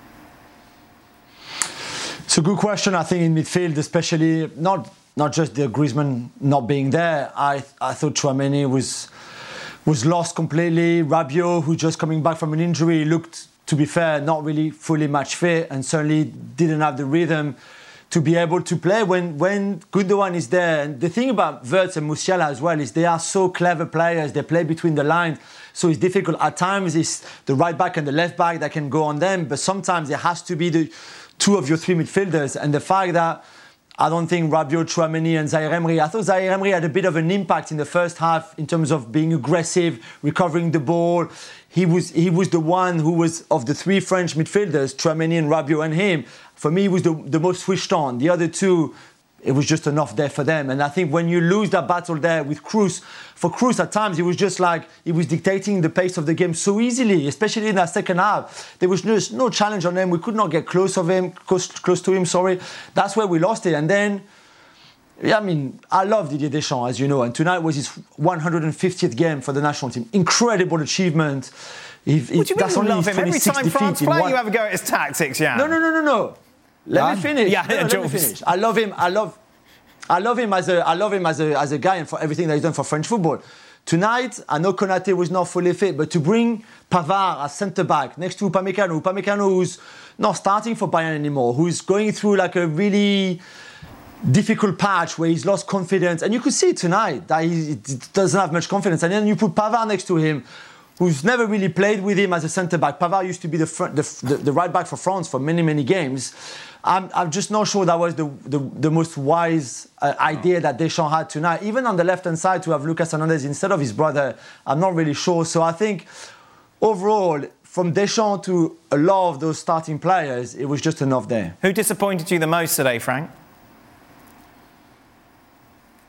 It's a good question. I think in midfield, especially not not just the Griezmann not being there. I I thought Tchouaméni was was lost completely. Rabiot, who just coming back from an injury, looked, to be fair, not really fully match fit, and certainly didn't have the rhythm to be able to play when, when Gundogan is there. And the thing about Wirtz and Musiala as well is they are so clever players. They play between the lines, so it's difficult. At times, it's the right back and the left back that can go on them, but sometimes it has to be the two of your three midfielders. And the fact that I don't think Rabiot, Tchouaméni and Zaire Emery, I thought Zaire Emery had a bit of an impact in the first half in terms of being aggressive, recovering the ball. He was he was the one who was, of the three French midfielders, Tchouaméni and Rabiot and him, for me, he was the, the most switched on. The other two, it was just enough there for them. And I think when you lose that battle there with Kroos, for Kroos at times, it was just like he was dictating the pace of the game so easily, especially in that second half. There was just no challenge on him. We could not get close of him, close, close to him, sorry. That's where we lost it. And then, yeah, I mean, I love Didier Deschamps, as you know, and tonight was his one hundred fiftieth game for the national team. Incredible achievement. If, what do you that's mean you only love him? Every time France play, one... you have a go at his tactics, yeah. No, no, no, no, no. Let None? me finish. Yeah, no, no, let me finish. I love him. I love, I love him as a, I love him as a, as a guy and for everything that he's done for French football. Tonight, I know Konate was not fully fit, but to bring Pavard as centre back next to Upamecano, Upamecano who's not starting for Bayern anymore, who's going through like a really difficult patch where he's lost confidence, and you could see tonight that he doesn't have much confidence. And then you put Pavard next to him, who's never really played with him as a centre-back. Pavard used to be the, front, the, the, the right back for France for many, many games. I'm, I'm just not sure that was the, the, the most wise uh, idea that Deschamps had tonight. Even on the left-hand side, to have Lucas Hernandez instead of his brother, I'm not really sure. So I think, overall, from Deschamps to a lot of those starting players, it was just enough there. Who disappointed you the most today, Frank?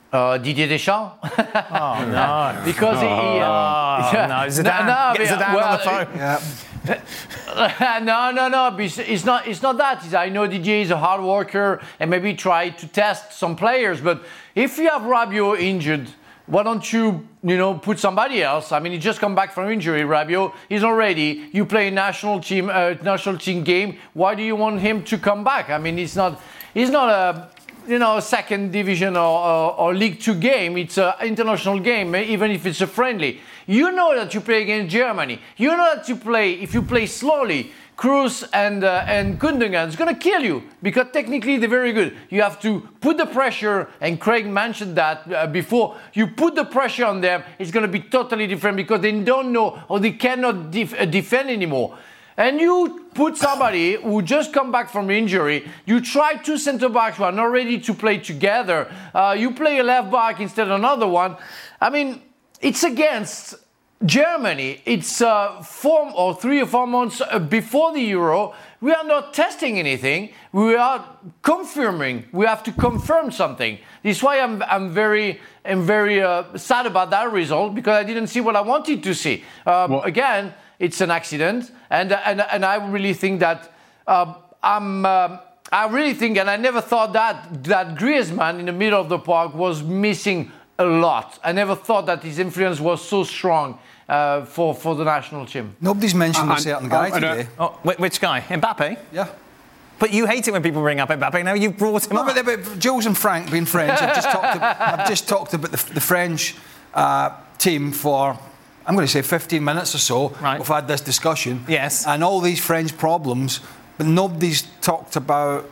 Uh, Didier Deschamps. Oh no! Because oh, he. Uh, oh, yeah. no, Zidane. No, no, Get Zidane well, on the phone. Yeah. no, no, no. It's, it's not. It's not that. It's, I know Didier is a hard worker and maybe try to test some players. But if you have Rabiot injured, why don't you, you know, put somebody else? I mean, he just come back from injury. Rabiot, he's not ready. You play a national team, uh, national team game. Why do you want him to come back? I mean, he's not. He's not a. You know, second division or, or, or League Two game. It's an international game, even if it's a friendly. You know that you play against Germany. You know that you play, if you play slowly, Kroos and uh, and Gundogan is going to kill you because technically they're very good. You have to put the pressure, and Craig mentioned that uh, before. You put the pressure on them, it's going to be totally different because they don't know or they cannot def- uh, defend anymore. And you put somebody who just come back from injury, you try two centre-backs who are not ready to play together, uh, you play a left-back instead of another one. I mean, it's against Germany. It's uh, four or three or four months before the Euro. We are not testing anything. We are confirming. We have to confirm something. This is why I'm, I'm very, I'm very uh, sad about that result because I didn't see what I wanted to see. Um, well, again, it's an accident, and and and I really think that uh, I'm. Uh, I really think, and I never thought that that Griezmann in the middle of the park was missing a lot. I never thought that his influence was so strong uh, for for the national team. Nobody's mentioned uh, a certain guy uh, today. Oh, which guy? Mbappe? Yeah. But you hate it when people bring up Mbappe. Now you've brought him no, up. But, but Jules and Frank being French, I've just talked. About, I've just talked about the, the French uh, team for. I'm going to say fifteen minutes or so. Right. We've had this discussion. Yes. And all these French problems, but nobody's talked about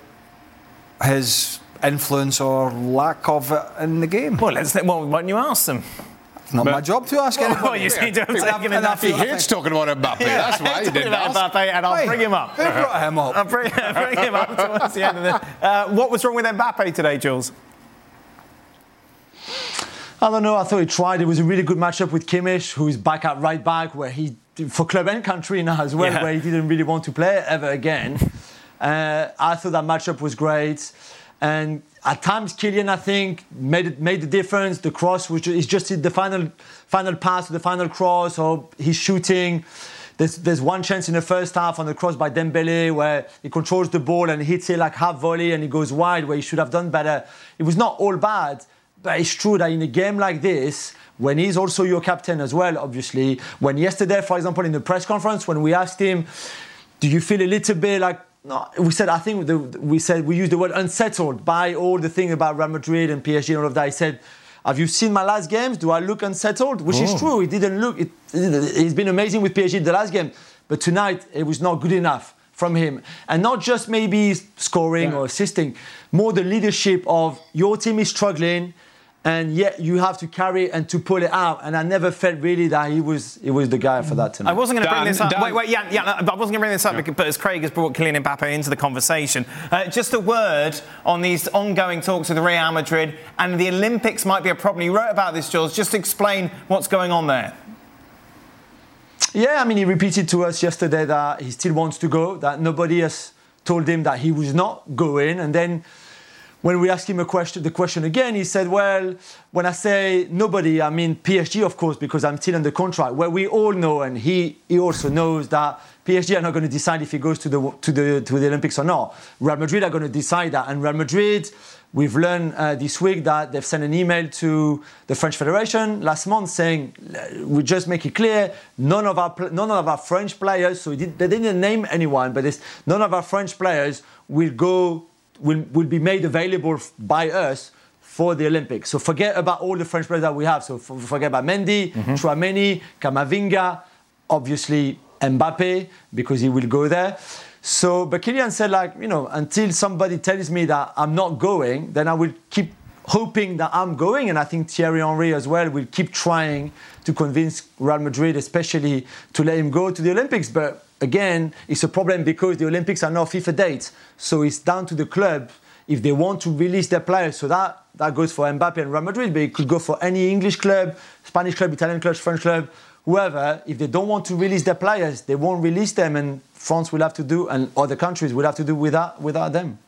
his influence or lack of it in the game. Well, let's. Well, why don't you ask them? It's not but, my job to ask anybody. Well, you seem to have taken enough. He hates talking about Mbappe. Yeah, That's why he didn't about ask. Mbappe, and I'll Wait, bring him up. Who brought him up? I'll bring, bring him up towards the end of this. Uh, what was wrong with Mbappe today, Jules? I don't know. I thought he tried. It was a really good matchup with Kimmich, who is back at right back, where he, for club and country now as well, yeah. where he didn't really want to play ever again. uh, I thought that matchup was great. And at times, Kylian, I think, made it, made the difference. The cross was just, just the final final pass, the final cross, or he's shooting. There's, there's one chance in the first half on the cross by Dembele where he controls the ball and hits it like half volley and he goes wide where he should have done better. It was not all bad, but it's true that in a game like this, when he's also your captain as well, obviously, when yesterday, for example, in the press conference, when we asked him, do you feel a little bit like, no, we said, I think the, we said, we used the word unsettled by all the thing about Real Madrid and P S G and all of that. He said, have you seen my last games? Do I look unsettled? Which oh. is true. He didn't look, it, he's been amazing with P S G the last game, but tonight it was not good enough from him. And not just maybe scoring yeah. or assisting, more the leadership of your team is struggling, and yet you have to carry it and to pull it out. And I never felt really that he was he was the guy for that tonight. I wasn't going to bring this up. Dan, wait, wait, yeah, yeah. I wasn't going to bring this up, yeah. but as Craig has brought Kylian Mbappe into the conversation, uh, just a word on these ongoing talks with Real Madrid and the Olympics might be a problem. You wrote about this, Jules. Just explain what's going on there. Yeah, I mean, he repeated to us yesterday that he still wants to go, that nobody has told him that he was not going, and then when we asked him a question, the question again, he said, well, when I say nobody, I mean P S G, of course, because I'm still under contract. Well, we all know, and he, he also knows that P S G are not going to decide if he goes to the, to the, to the Olympics or not. Real Madrid are going to decide that. And Real Madrid, we've learned uh, this week that they've sent an email to the French Federation last month saying, we just make it clear, none of our, none of our French players, so did, they didn't name anyone, but it's, none of our French players will go Will, will be made available by us for the Olympics. So forget about all the French players that we have. So forget about Mendy, mm-hmm. Tchouaméni, Camavinga, obviously Mbappe, because he will go there. So, but Kylian said, like, you know, until somebody tells me that I'm not going, then I will keep hoping that I'm going. And I think Thierry Henry as well will keep trying to convince Real Madrid, especially to let him go to the Olympics. But again, it's a problem because the Olympics are now FIFA dates. So it's down to the club if they want to release their players. So that, that goes for Mbappe and Real Madrid, but it could go for any English club, Spanish club, Italian club, French club, whoever. If they don't want to release their players, they won't release them, and France will have to do, and other countries will have to do without, without them.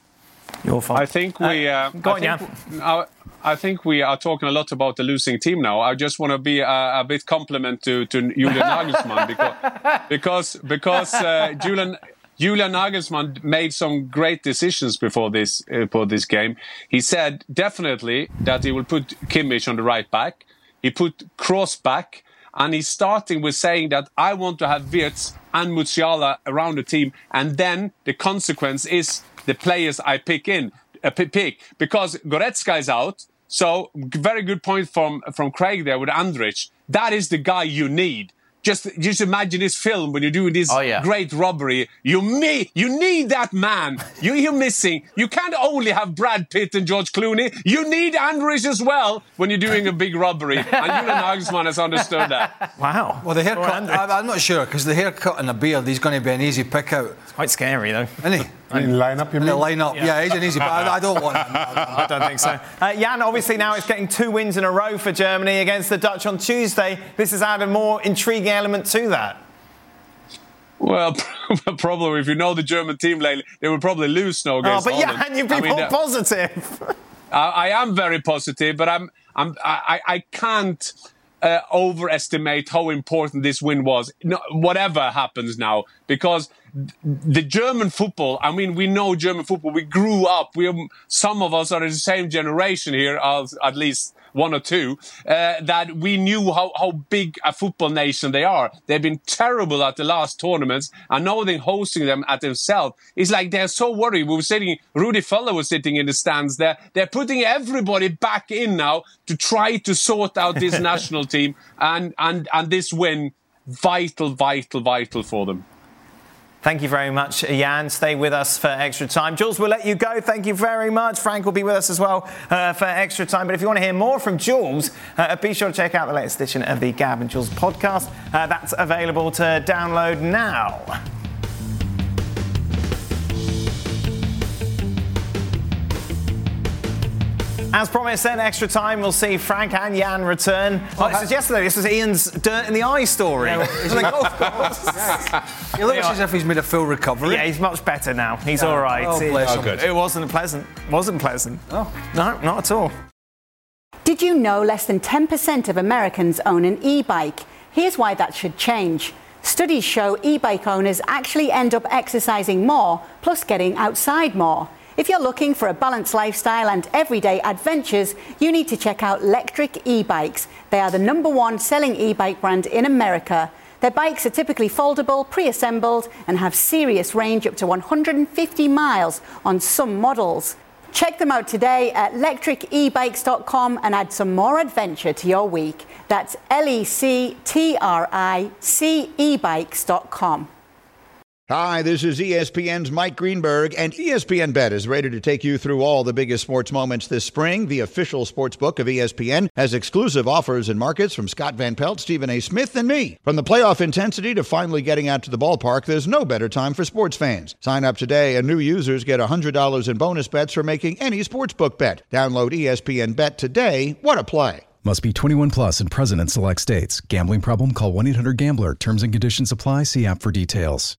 Your fault. I think we. Uh, Go on, I think, uh, I think we are talking a lot about the losing team now. I just want to be a, a bit compliment to to Julian Nagelsmann because because because uh, Julian. Julian Nagelsmann made some great decisions before this uh, for this game. He said definitely that he will put Kimmich on the right back. He put Kroos back, and he's starting with saying that I want to have Wirtz and Musiala around the team, and then the consequence is the players I pick in, uh, pick because Goretzka is out. So very good point from from Craig there with Andrich. That is the guy you need. Just, just imagine this film when you're doing this oh, yeah. great robbery. You me, you need that man. You, you're missing. You can't only have Brad Pitt and George Clooney. You need Andrich as well when you're doing a big robbery. And Julian Nagelsmann has understood that. Wow. Well, the haircut, I, I'm not sure, because the haircut and the beard, he's going to be an easy pick out. It's quite scary, though. Isn't he? In line up, you mean? In the line up, yeah. yeah, he's an easy, but I, I don't want him. I don't think so. Uh, Jan, obviously now it's getting two wins in a row for Germany against the Dutch on Tuesday. This has added a more intriguing element to that. Well, probably if you know the German team lately, they will probably lose now against Oh, but Holland. Jan, you've been I mean, more uh, positive. I, I am very positive, but I'm, I'm, I, I can't uh, overestimate how important this win was. No, whatever happens now, because the German football, I mean, we know German football. We grew up. We, some of us are in the same generation here, as at least one or two, uh, that we knew how, how big a football nation they are. They've been terrible at the last tournaments, and now they're hosting them at themselves. It's like they're so worried. We were sitting, Rudi Völler was sitting in the stands there. They're putting everybody back in now to try to sort out this national team, and, and, and this win, vital, vital, vital for them. Thank you very much, Jan. Stay with us for extra time. Jules, we'll let you go. Thank you very much. Frank will be with us as well uh, for extra time. But if you want to hear more from Jules, uh, be sure to check out the latest edition of the Gab and Jules podcast. Uh, that's available to download now. As promised, then, extra time, we'll see Frank and Jan return. Oh, this was yesterday. This was Ian's Dirt in the Eye story. Yeah, well, the golf course. Yeah. He looks as if he's made a full recovery. Yeah, he's much better now. He's yeah. all right. Oh, bless it, him. It wasn't pleasant. wasn't pleasant. Oh. No, not at all. Did you know less than ten percent of Americans own an e-bike? Here's why that should change. Studies show e-bike owners actually end up exercising more, plus getting outside more. If you're looking for a balanced lifestyle and everyday adventures, you need to check out Lectric e-bikes. They are the number one selling e-bike brand in America. Their bikes are typically foldable, pre-assembled, and have serious range up to one hundred fifty miles on some models. Check them out today at lectric e bikes dot com and add some more adventure to your week. That's L E C T R I C e bikes dot com. Hi, this is E S P N's Mike Greenberg, and E S P N Bet is ready to take you through all the biggest sports moments this spring. The official sports book of E S P N has exclusive offers and markets from Scott Van Pelt, Stephen A. Smith, and me. From the playoff intensity to finally getting out to the ballpark, there's no better time for sports fans. Sign up today, and new users get one hundred dollars in bonus bets for making any sportsbook bet. Download E S P N Bet today. What a play. Must be twenty-one plus and present in select states. Gambling problem? Call one eight hundred gambler. Terms and conditions apply. See app for details.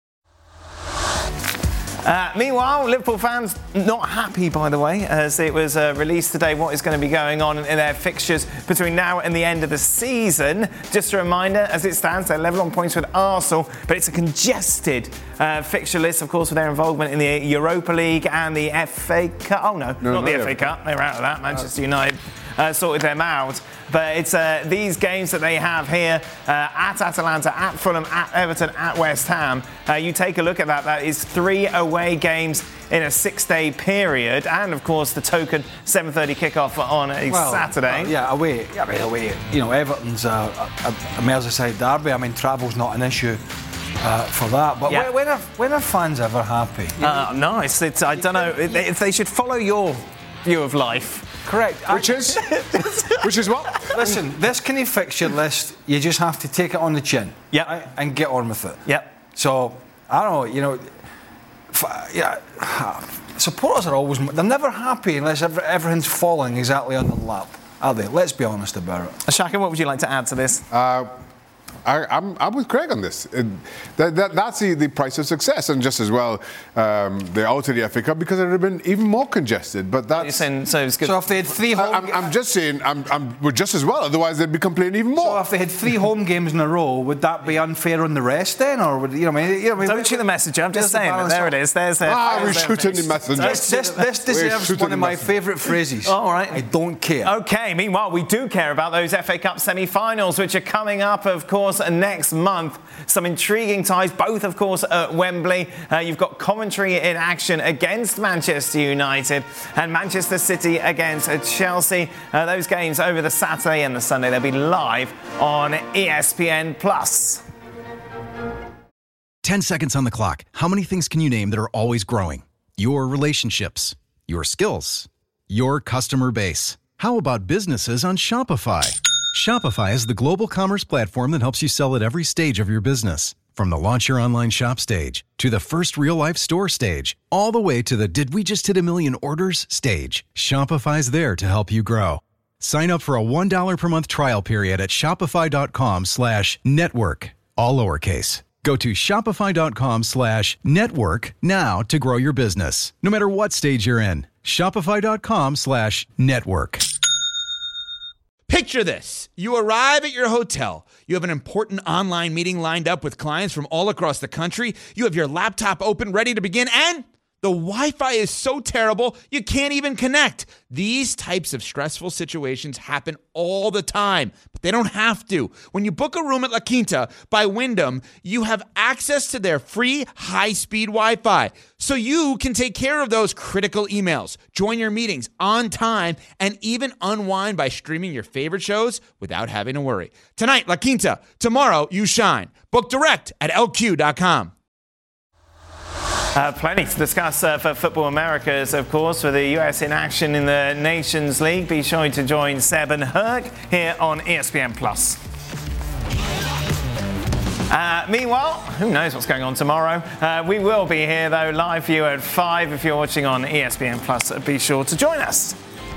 Uh, meanwhile, Liverpool fans not happy, by the way, as it was uh, released today what is going to be going on in their fixtures between now and the end of the season. Just a reminder, as it stands, they're level on points with Arsenal, but it's a congested uh, fixture list, of course, with their involvement in the Europa League and the F A Cup. Oh, no, no not the F A Cup. They're out of that. Manchester United uh, sorted them out. But it's uh, these games that they have here uh, at Atalanta, at Fulham, at Everton, at West Ham. Uh, you take a look at that. That is three away games in a six-day period. And, of course, the token seven thirty kickoff on a well, Saturday. Well, yeah, away. Yeah, I mean, away. You know, Everton's a, a, a Merseyside derby. I mean, travel's not an issue uh, for that. But yeah. when, are, when are fans ever happy? Uh, nice. It's, I don't know. If they should follow your view of life. Correct. Which is? Which is what? Listen, this kind of fixture list, you just have to take it on the chin. Yep. Right, and get on with it. Yep. So, I don't know, you know, f- yeah, supporters are always, they're never happy unless every, everything's falling exactly on the lap, are they? Let's be honest about it. Shaka, what would you like to add to this? Uh, I, I'm, I'm with Craig on this. It, that, that, that's the, the price of success, and just as well, um, they're out of the F A Cup because it would have been even more congested. But that's saying, so, it's good. So if they had three home, I, I'm, I'm just saying, I'm, I'm we're just as well. Otherwise, they'd be complaining even more. So if they had three home games in a row, would that be unfair on the rest then, or would you know? I mean, you know, I mean, don't shoot the messenger. I'm just saying. The there it is. There's there. Ah, we're there's shooting the messenger. This, this, this deserves one of my favourite phrases. All right. I don't care. Okay. Meanwhile, we do care about those F A Cup semi-finals, which are coming up, of course, next month. Some intriguing ties, both, of course, at Wembley. Uh, you've got Coventry in action against Manchester United and Manchester City against Chelsea. Uh, those games over the Saturday and the Sunday, they'll be live on E S P N Plus. ten seconds on the clock. How many things can you name that are always growing? Your relationships, your skills, your customer base. How about businesses on Shopify? Shopify is the global commerce platform that helps you sell at every stage of your business. From the launch your online shop stage to the first real-life store stage, all the way to the did we just hit a million orders stage. Shopify's there to help you grow. Sign up for a one dollar per month trial period at shopify.com slash network, all lowercase. Go to shopify.com slash network now to grow your business, no matter what stage you're in. Shopify.com slash network. Picture this. You arrive at your hotel. You have an important online meeting lined up with clients from all across the country. You have your laptop open, ready to begin, and the Wi-Fi is so terrible, you can't even connect. These types of stressful situations happen all the time, but they don't have to. When you book a room at La Quinta by Wyndham, you have access to their free high-speed Wi-Fi, so you can take care of those critical emails, join your meetings on time, and even unwind by streaming your favorite shows without having to worry. Tonight, La Quinta. Tomorrow, you shine. Book direct at L Q dot com. Uh, plenty to discuss uh, for Football Americas, of course, with the U S in action in the Nations League. Be sure to join Seb and Herc here on E S P N Plus. Uh, meanwhile, who knows what's going on tomorrow? Uh, we will be here, though, live for you at five. If you're watching on E S P N Plus, be sure to join us.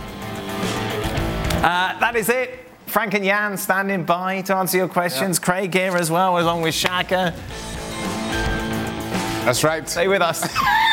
Uh, that is it. Frank and Jan standing by to answer your questions. Yeah. Craig here as well, along with Shaka. That's right. Stay with us.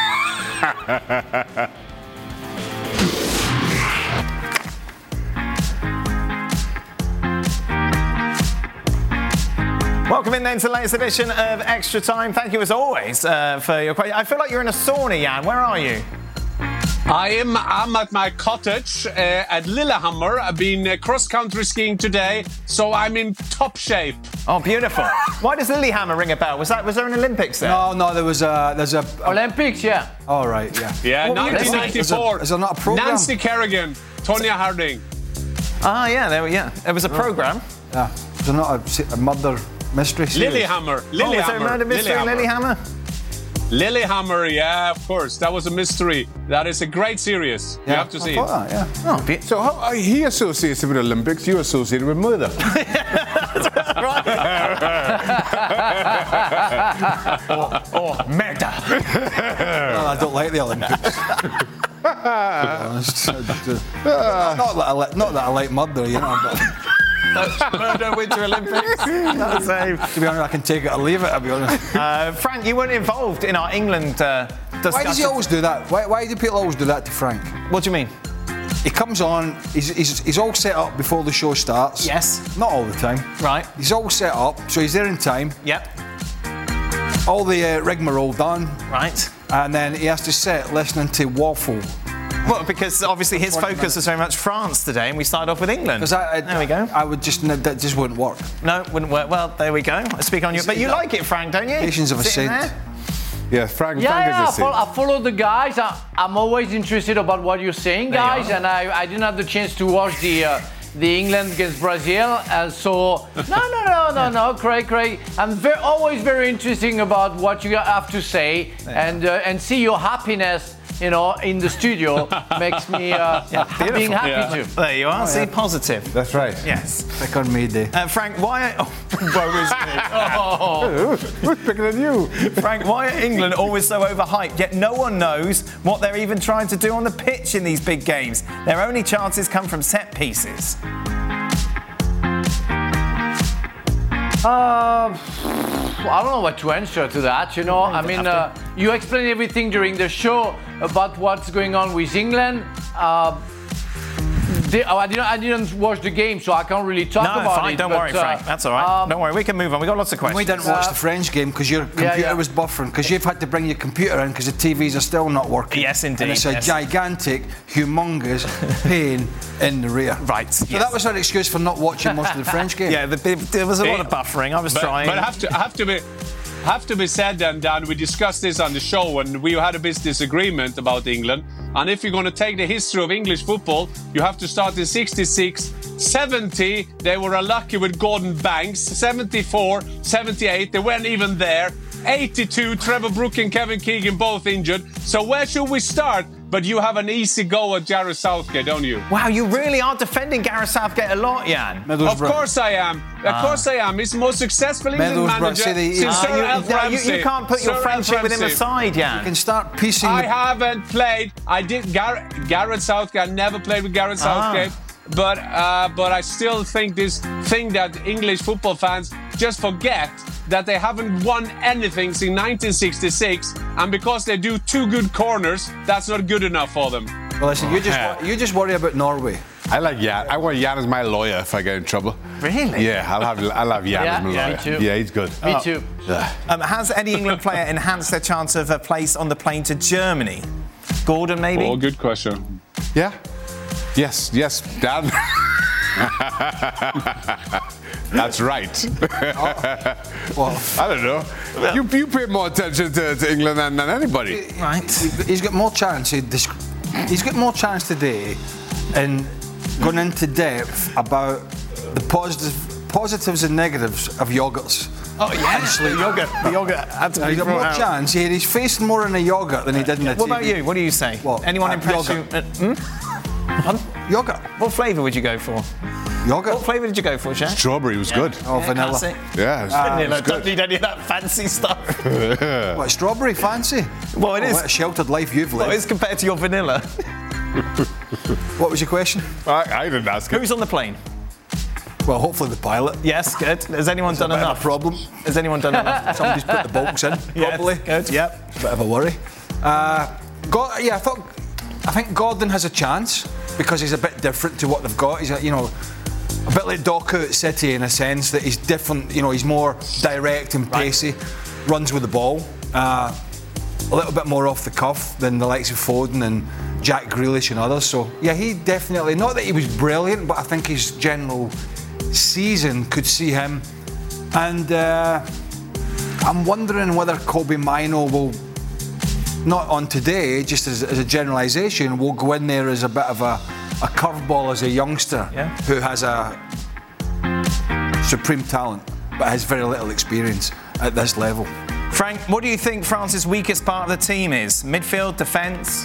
Welcome in then to the latest edition of Extra Time. Thank you as always uh, for your question. I feel like you're in a sauna, Jan. Where are you? I am I'm at my cottage uh, at Lillehammer. I've been uh, cross-country skiing today, so I'm in top shape. Oh, beautiful. Why does Lillehammer ring a bell? Was that was there an Olympics there? No, no, there was a... There's a, a Olympics, yeah. All oh, right, yeah. Yeah, well, nineteen ninety-four. Is there not a programme? Nancy Kerrigan, Tonya Harding. Ah, yeah, there, yeah. There was a programme. Yeah. Is there not a, a murder mystery series? Lillehammer. Lillehammer. Oh, was there a murder mystery in Lillehammer? Lillehammer, yeah, of course. That was a mystery. That is a great series. Yeah, you have to see it. That, yeah. Oh, be- So how, uh, he associates with Olympics, you associate with murder. or, or murder. No, I don't like the Olympics. not, not, that I like, not that I like murder, you know. But Murder Winter Olympics. Not the same. To be honest, I can take it or leave it, I'll be honest. Uh, Frank, you weren't involved in our England uh, discussion. Why does he always do that? Why, why do people always do that to Frank? What do you mean? He comes on, he's, he's, he's all set up before the show starts. Yes. Not all the time. Right. He's all set up, so he's there in time. Yep. All the uh, rigmarole done. Right. And then he has to sit listening to waffle. Well, because obviously his focus is very much France today, and we started off with England. I, I, there we go. I would just, that just wouldn't work. No, wouldn't work. Well, there we go. I speak on you. But you like it, Frank, don't you? Patience of a Sitting saint. there? Yeah, Frank, yeah, Frank yeah, is I a follow, saint. I follow the guys. I, I'm always interested about what you're saying, There guys, you are. and I, I didn't have the chance to watch the uh, the England against Brazil. Uh, so no, no, no, no, no, Craig, Craig. I'm very, always very interesting about what you have to say, and uh, and see your happiness. You know, in the studio makes me uh, Yeah, being happy Yeah. too. There you are. Oh, See, yeah. positive. That's right. Yes. Like on May Day. Uh, Frank, why? Are, oh, Who? Who's picking on you? Frank, why are England always so overhyped? Yet no one knows what they're even trying to do on the pitch in these big games. Their only chances come from set pieces. Uh, I don't know what to answer to that, you know. I mean, uh, you explained everything during the show about what's going on with England. Uh, they, oh, I, didn't, I didn't watch the game, so I can't really talk no, about fine. it. Don't but, worry, Frank. Uh, That's all right. um, Don't worry. We can move on. We've got lots of questions. We didn't watch Uh, the French game because your computer yeah. was buffering, because you've had to bring your computer in because the T Vs are still not working. Yes, indeed. And it's a yes. gigantic, humongous pain in the rear. Right. So yes. that was our excuse for not watching most of the French game. Yeah, the, the, there was a lot of buffering. I was but, trying. But I have to, I have to be, have to be said and done. We discussed this on the show, and we had a bit disagreement about England. And if you're going to take the history of English football, you have to start in sixty-six, seventy. They were unlucky with Gordon Banks. seventy-four, seventy-eight. They weren't even there. eighty-two. Trevor Brooke and Kevin Keegan both injured. So where should we start? But you have an easy go at Gareth Southgate, don't you? Wow, you really are defending Gareth Southgate a lot, Jan. Of course I am. Of Ah. course I am. He's the most successful England manager since Ah, Sir you, Alf no, you, Ramsey. you can't put your Sir friendship Alf with him Ramsey. aside, Jan. You can start piecing. I the- haven't played. I did. Gar- Gareth Southgate. I never played with Gareth Ah. Southgate. But uh, but I still think this thing that English football fans just forget that they haven't won anything since nineteen sixty-six, and because they do two good corners, that's not good enough for them. Well, listen, you just Yeah. you just worry about Norway. I like Jan. I want Jan as my lawyer if I get in trouble. Really? Yeah, I'll have I'll have Jan Yeah, as my yeah, lawyer. me too. Yeah, he's good. Me Oh. too. Yeah. Um, has any England player enhanced their chance of a place on the plane to Germany? Gordon, maybe? Oh, good question. Yeah. Yes, yes, Dan. That's right. Well, I don't know. You, you pay more attention to, to England than, than anybody. Right. he's got more chance. He'd dis- He's got more chance today in going into depth about the positive, positives and negatives of yogurts. Oh, yeah. The yogurt. The yogurt had to be He's got brought more out. chance. He, he's facing more in a yogurt than he did in a What T V. about you? What do you say? What? Anyone Uh, impress you? yogurt. Uh, hmm? Pardon? Yogurt. What flavour would you go for? Yogurt. What flavour did you go for, Jack? Strawberry was good. Oh, vanilla. classic. Yeah, it's, Vanilla. it's Don't good. need any of that fancy stuff. What, strawberry fancy? Well, it Oh, is. what a sheltered life you've What lived. is compared to your vanilla? What was your question? I, I didn't ask it. Who's on the plane? Well, hopefully the pilot. Yes, good. Has anyone It's a done bit of enough? a problem. Has anyone done enough? Somebody's put the bolts in properly. Yes, good. Yep. It's a bit of a worry. Uh, God, yeah, I thought. I think Gordon has a chance because he's a bit different to what they've got. He's a, you know, a bit like Doku at City in a sense that he's different. You know, he's more direct and pacey, runs with the ball. Uh, a little bit more off the cuff than the likes of Foden and Jack Grealish and others. So yeah, he definitely, not that he was brilliant, but I think his general season could see him. And uh, I'm wondering whether Kobe Mino will, not on today, just as, as a generalisation, will go in there as a bit of a, a curveball as a youngster Yeah. who has a supreme talent but has very little experience at this level. Frank, what do you think France's weakest part of the team is? Midfield, defence?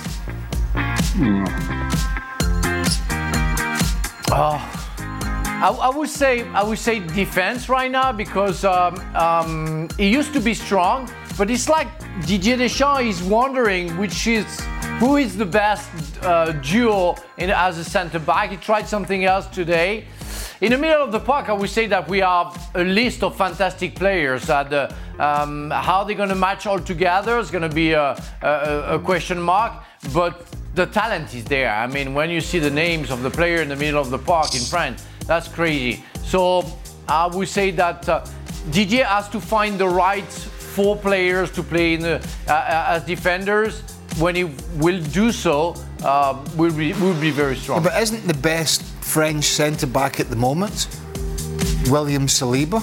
Oh, I, I would say I would say defense right now because um, um, he used to be strong, but it's like Didier Deschamps is wondering which is who is the best uh, duo in, as a centre back. He tried something else today. In the middle of the park, I would say that we have a list of fantastic players. Uh, the, um, how they're going to match all together is going to be a, a, a question mark, but the talent is there. I mean, when you see the names of the player in the middle of the park in France, that's crazy. So I would say that uh, Didier has to find the right four players to play in the, uh, as defenders. When he will do so, uh, we'll be, we'll be very strong. Yeah, but isn't the best French centre back at the moment William Saliba?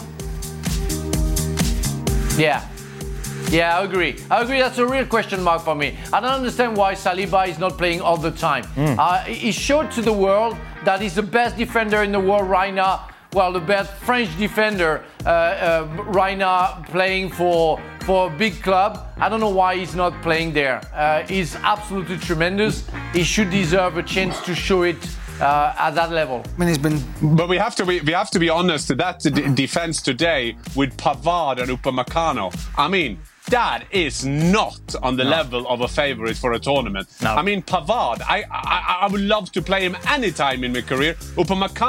Yeah. Yeah, I agree. I agree. That's a real question mark for me. I don't understand why Saliba is not playing all the time. Mm. Uh, he showed to the world that he's the best defender in the world right now. Well, the best French defender uh, uh, right now playing for for a big club. I don't know why he's not playing there. Uh, he's absolutely tremendous. He should deserve a chance to show it uh, at that level. I mean, he's been. But we have to be we have to be honest. That d- defense today with Pavard and Upamecano. I mean, that is not on the No. level of a favourite for a tournament. No. I mean, Pavard, I, I I would love to play him anytime in my career. Upamecano,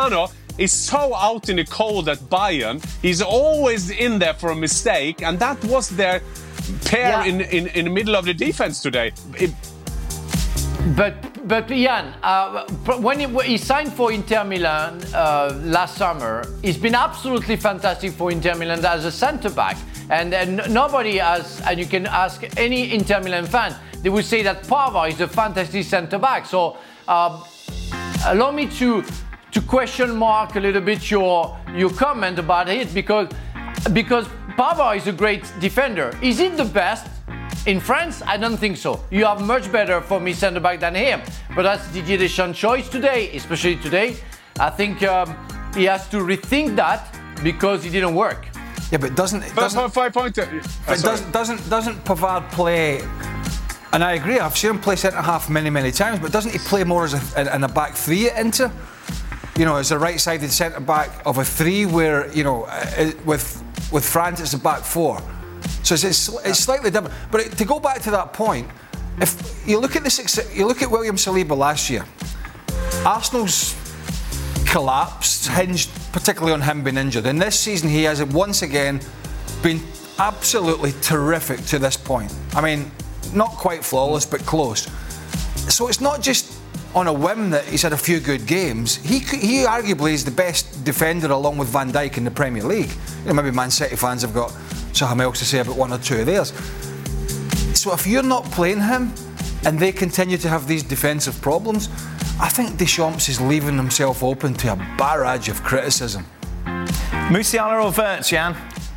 is so out in the cold at Bayern. He's always in there for a mistake, and that was their pair Yeah. in, in, in the middle of the defense today. It, But but Jan, uh, when he, when he signed for Inter Milan uh, last summer, he's been absolutely fantastic for Inter Milan as a centre back. And, and nobody has, and you can ask any Inter Milan fan, they would say that Pavard is a fantastic centre back. So uh, allow me to to question mark a little bit your your comment about it, because because Pavard is a great defender. Is he the best? In France, I don't think so. You have much better for me centre back than him. But that's Didier Deschamps' choice today, especially today. I think um, he has to rethink that because it didn't work. Yeah, but doesn't it doesn't, five point two. but doesn't doesn't doesn't Pavard play? And I agree. I've seen him play centre half many many times, but doesn't he play more as a in a back three at Inter? You know, as a right-sided centre back of a three, where you know uh, with with France it's a back four. So it's, it's, it's slightly different. But it, to go back to that point, if you look at the success, you look at William Saliba last year, Arsenal's collapse hinged particularly on him being injured. And this season he has once again been absolutely terrific to this point. I mean, not quite flawless, but close. So it's not just on a whim that he's had a few good games. He he arguably is the best defender along with Van Dijk in the Premier League. You know, maybe Man City fans have got something else to say about one or two of theirs. So if you're not playing him and they continue to have these defensive problems, I think Deschamps is leaving himself open to a barrage of criticism. Musiala or Wirtz, Jan?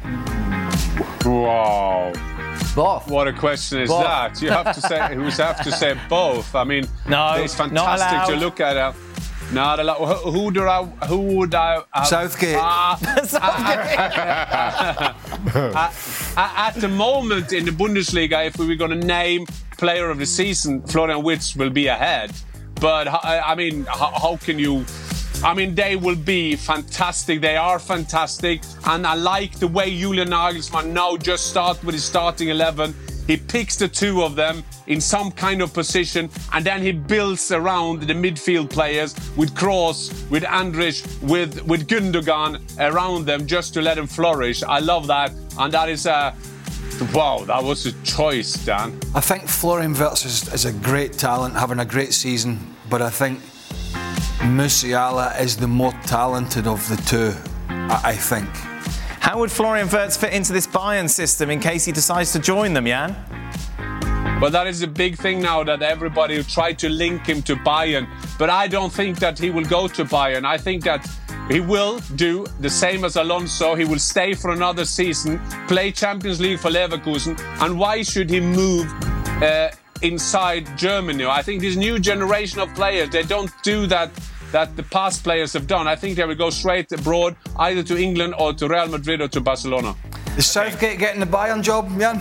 Wow. Both. What a question is Both. that? You have to say, you have to say both. I mean, No, it's not fantastic to allowed. look at. Uh, not allowed. Who, who do I? Who would I? Have? Southgate. Uh, at, at the moment in the Bundesliga, if we were going to name player of the season, Florian Wirtz will be ahead. But I, I mean, how, how can you? I mean, they will be fantastic. They are fantastic. And I like the way Julian Nagelsmann now just start with his starting eleven. He picks the two of them in some kind of position, and then he builds around the midfield players with Kroos, with Andrich, with, with Gundogan around them just to let them flourish. I love that. And that is a... Wow, that was a choice, Dan. I think Florian Wirtz is, is a great talent, having a great season, but I think Musiala is the more talented of the two, I, I think. How would Florian Wirtz fit into this Bayern system in case he decides to join them, Jan? But that is a big thing now, that everybody tried to link him to Bayern. But I don't think that he will go to Bayern. I think that he will do the same as Alonso. He will stay for another season, play Champions League for Leverkusen. And why should he move uh, inside Germany? I think this new generation of players, they don't do that that the past players have done. I think they will go straight abroad, either to England or to Real Madrid or to Barcelona. Is Southgate getting the Bayern job, Jan?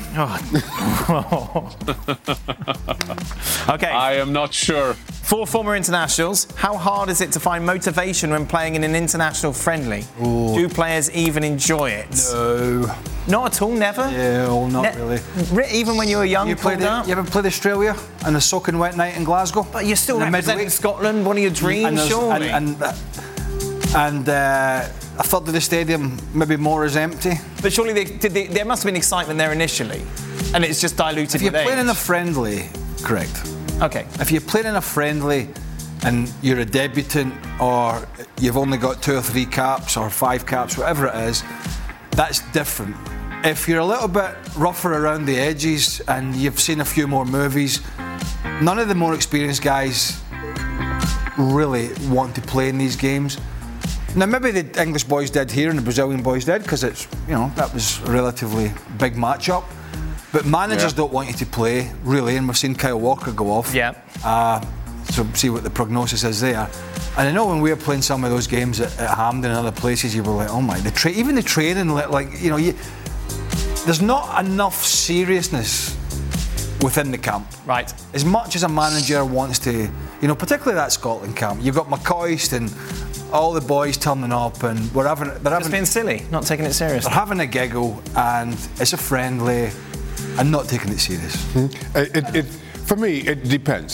Okay. I am not sure. For former internationals, how hard is it to find motivation when playing in an international friendly? Ooh. Do players even enjoy it? No. Not at all, never? Yeah, well, not Ne- really. Re- even when you were young, You, played pulled it, up? you ever played Australia and a soaking wet night in Glasgow? But you're still In the representing midweek? Scotland, one of your dreams, and there's- surely. And, and, and uh, a third of the stadium, maybe more, is empty. But surely they, did they, there must have been excitement there initially, and it's just diluted If you're with playing age. in a friendly, correct. Okay. If you're playing in a friendly and you're a debutant, or you've only got two or three caps or five caps, whatever it is, that's different. If you're a little bit rougher around the edges and you've seen a few more movies, none of the more experienced guys really want to play in these games. Now, maybe the English boys did here and the Brazilian boys did, because it's, you know, that was a relatively big match-up. But managers Yeah. don't want you to play, really, and we've seen Kyle Walker go off. Yeah. Uh, so see what the prognosis is there. And I know when we were playing some of those games at, at Hampden and other places, you were like, oh my, the tra- even the training, like, like you know, you, there's not enough seriousness within the camp. Right. As much as a manager wants to, you know, particularly that Scotland camp, you've got McCoist and all the boys turning up, and we're having, they're having, Just being silly, not taking it seriously. they're having a giggle, and it's a friendly, and not taking it serious. It, it, for me, it depends.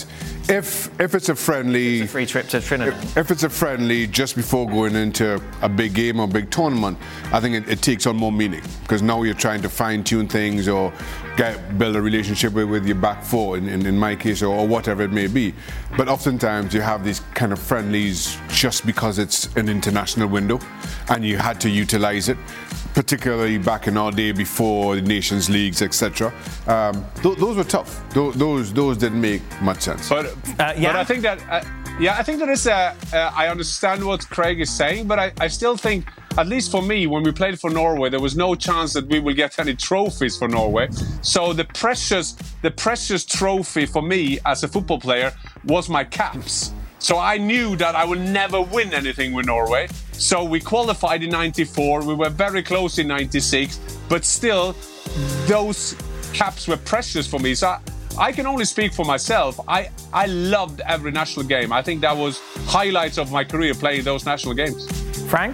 If if it's a friendly, it's a free trip to Trinidad. If, if it's a friendly just before going into a big game or big tournament, I think it, it takes on more meaning because now you're trying to fine tune things or get build a relationship with, with your back four in, in, in my case or, or whatever it may be. But oftentimes you have these kind of friendlies just because it's an international window and you had to utilize it, particularly back in our day before the Nations Leagues, et cetera. Um, th- those were tough. Th- those those didn't make much sense. But Uh, yeah. But I think that, uh, yeah, I think there is a, uh, I understand what Craig is saying, but I, I still think, at least for me, when we played for Norway, there was no chance that we will get any trophies for Norway. So the precious, the precious trophy for me as a football player was my caps. So I knew that I would never win anything with Norway. So we qualified in ninety-four, we were very close in ninety-six, but still, those caps were precious for me. So I, I can only speak for myself. I, I loved every national game. I think that was highlights of my career playing those national games. Frank?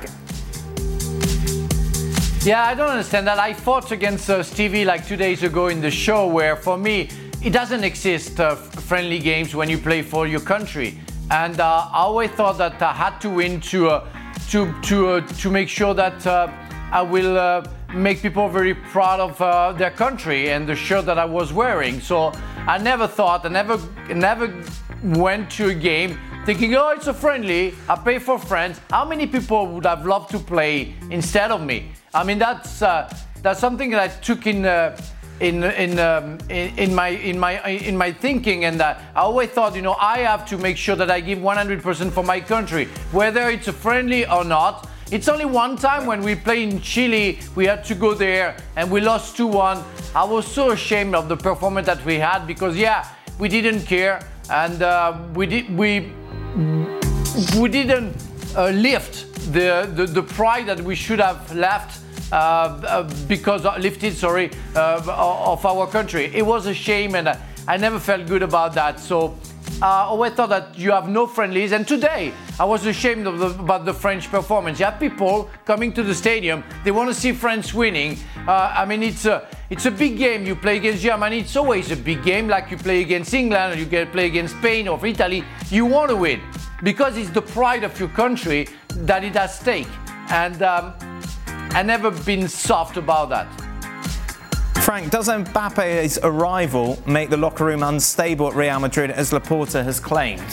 Yeah, I don't understand that. I fought against uh, Stevie like two days ago in the show where for me, it doesn't exist uh, friendly games when you play for your country. And uh, I always thought that I had to win to uh, to to uh, to make sure that uh, I will uh, make people very proud of uh, their country and the shirt that I was wearing. So I never thought, I never never went to a game thinking, oh, it's a friendly, I pay for friends. How many people would have loved to play instead of me? I mean, that's uh, that's something that I took in. Uh, In in, um, in in my in my in my thinking, and uh, I always thought, you know, I have to make sure that I give one hundred percent for my country, whether it's a friendly or not. It's only one time when we played in Chile, we had to go there and we lost two one. I was so ashamed of the performance that we had because, yeah, we didn't care and uh, we did we we didn't uh, lift the, the the pride that we should have left. Uh, uh, because uh, lifted, sorry, uh, of our country. It was a shame, and uh, I never felt good about that. So uh, I always thought that you have no friendlies. And today, I was ashamed of the, about the French performance. You have people coming to the stadium; they want to see France winning. Uh, I mean, it's a it's a big game. You play against Germany; it's always a big game. Like you play against England, or you can play against Spain or Italy. You want to win because it's the pride of your country that it has stake. And um, I've never been soft about that. Frank, does Mbappe's arrival make the locker room unstable at Real Madrid, as Laporta has claimed?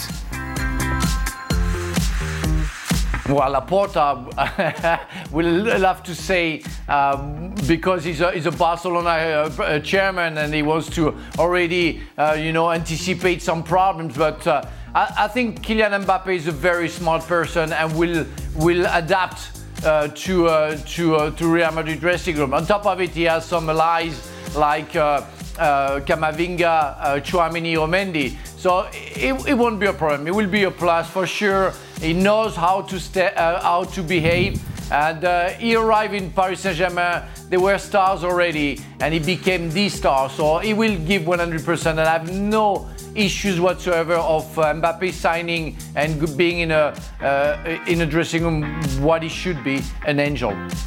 Well, Laporta will have to say um, because he's a, he's a Barcelona uh, chairman and he wants to already, uh, you know, anticipate some problems. But uh, I, I think Kylian Mbappe is a very smart person and will will adapt. Uh, to uh, to uh, to Real Madrid dressing room. On top of it, he has some allies like uh, uh, Camavinga, uh, Tchouaméni, or Mendy. So it, it won't be a problem. It will be a plus for sure. He knows how to sta- uh, how to behave, and uh, he arrived in Paris Saint-Germain. They were stars already, and he became the star. So he will give one hundred percent, and I have no issues whatsoever of uh, Mbappe signing and being in a uh, in a dressing room what he should be, an angel.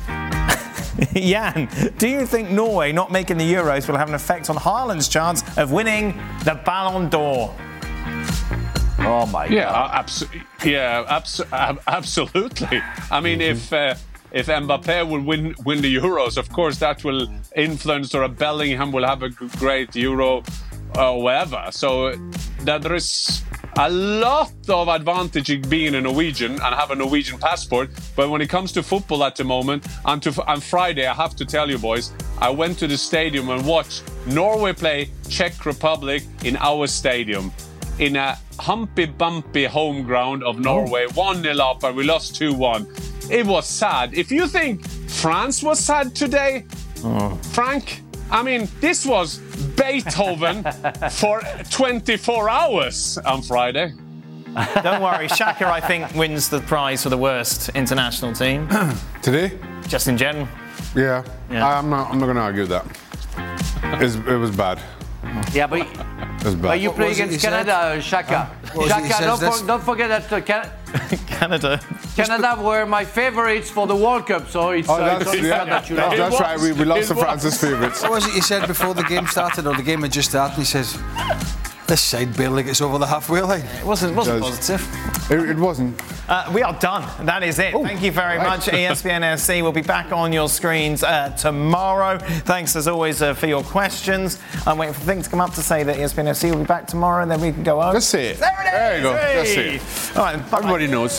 Jan, do you think Norway not making the Euros will have an effect on Haaland's chance of winning the Ballon d'Or? Oh my yeah, God! Abso- yeah, abso- ab- absolutely. I mean, mm-hmm. if uh, if Mbappe will win win the Euros, of course that will influence, or Bellingham will have a great Euro. Or whatever. So that there is a lot of advantage in being a Norwegian and have a Norwegian passport. But when it comes to football at the moment, and to, on Friday, I have to tell you boys, I went to the stadium and watched Norway play Czech Republic in our stadium in a humpy bumpy home ground of Norway, one nil up, and we lost two one. It was sad. If you think France was sad today, oh. Frank, I mean, this was Beethoven for twenty-four hours on Friday. Don't worry, Xhaka, I think, wins the prize for the worst international team. Today? Just in general. Yeah, yeah. I'm not I'm not going to argue that. It's, it was bad. Yeah, but, but you play against Canada, Xhaka. Xhaka, don't, for, don't forget that uh, Can- Canada. Canada were my favourites for the World Cup, so it's, oh, uh, it's yeah, that you that's, know. that's right, we, we lost to France's favourites. What was it you said before the game started, or the game had just started? He says, This side barely gets over the halfway line. It wasn't, wasn't It positive. It, it wasn't. Uh, we are done. That is it. Oh, Thank you very right. much. E S P N F C will be back on your screens uh, tomorrow. Thanks as always uh, for your questions. I'm waiting for things to come up to say that E S P N F C will be back tomorrow, and then we can go home. Just say it. There it is. There you go. Hey. Just say it. All right. Bye. Everybody knows.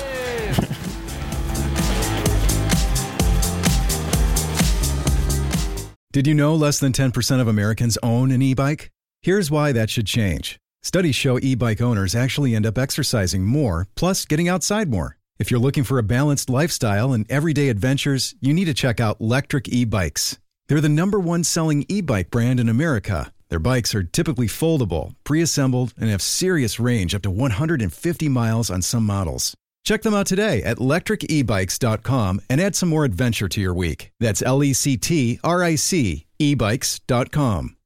Did you know less than ten percent of Americans own an e-bike? Here's why that should change. Studies show e-bike owners actually end up exercising more, plus getting outside more. If you're looking for a balanced lifestyle and everyday adventures, you need to check out Lectric e-bikes. They're the number one selling e-bike brand in America. Their bikes are typically foldable, pre-assembled, and have serious range up to one hundred fifty miles on some models. Check them out today at lectric e bikes dot com and add some more adventure to your week. That's L E C T R I C e bikes dot com.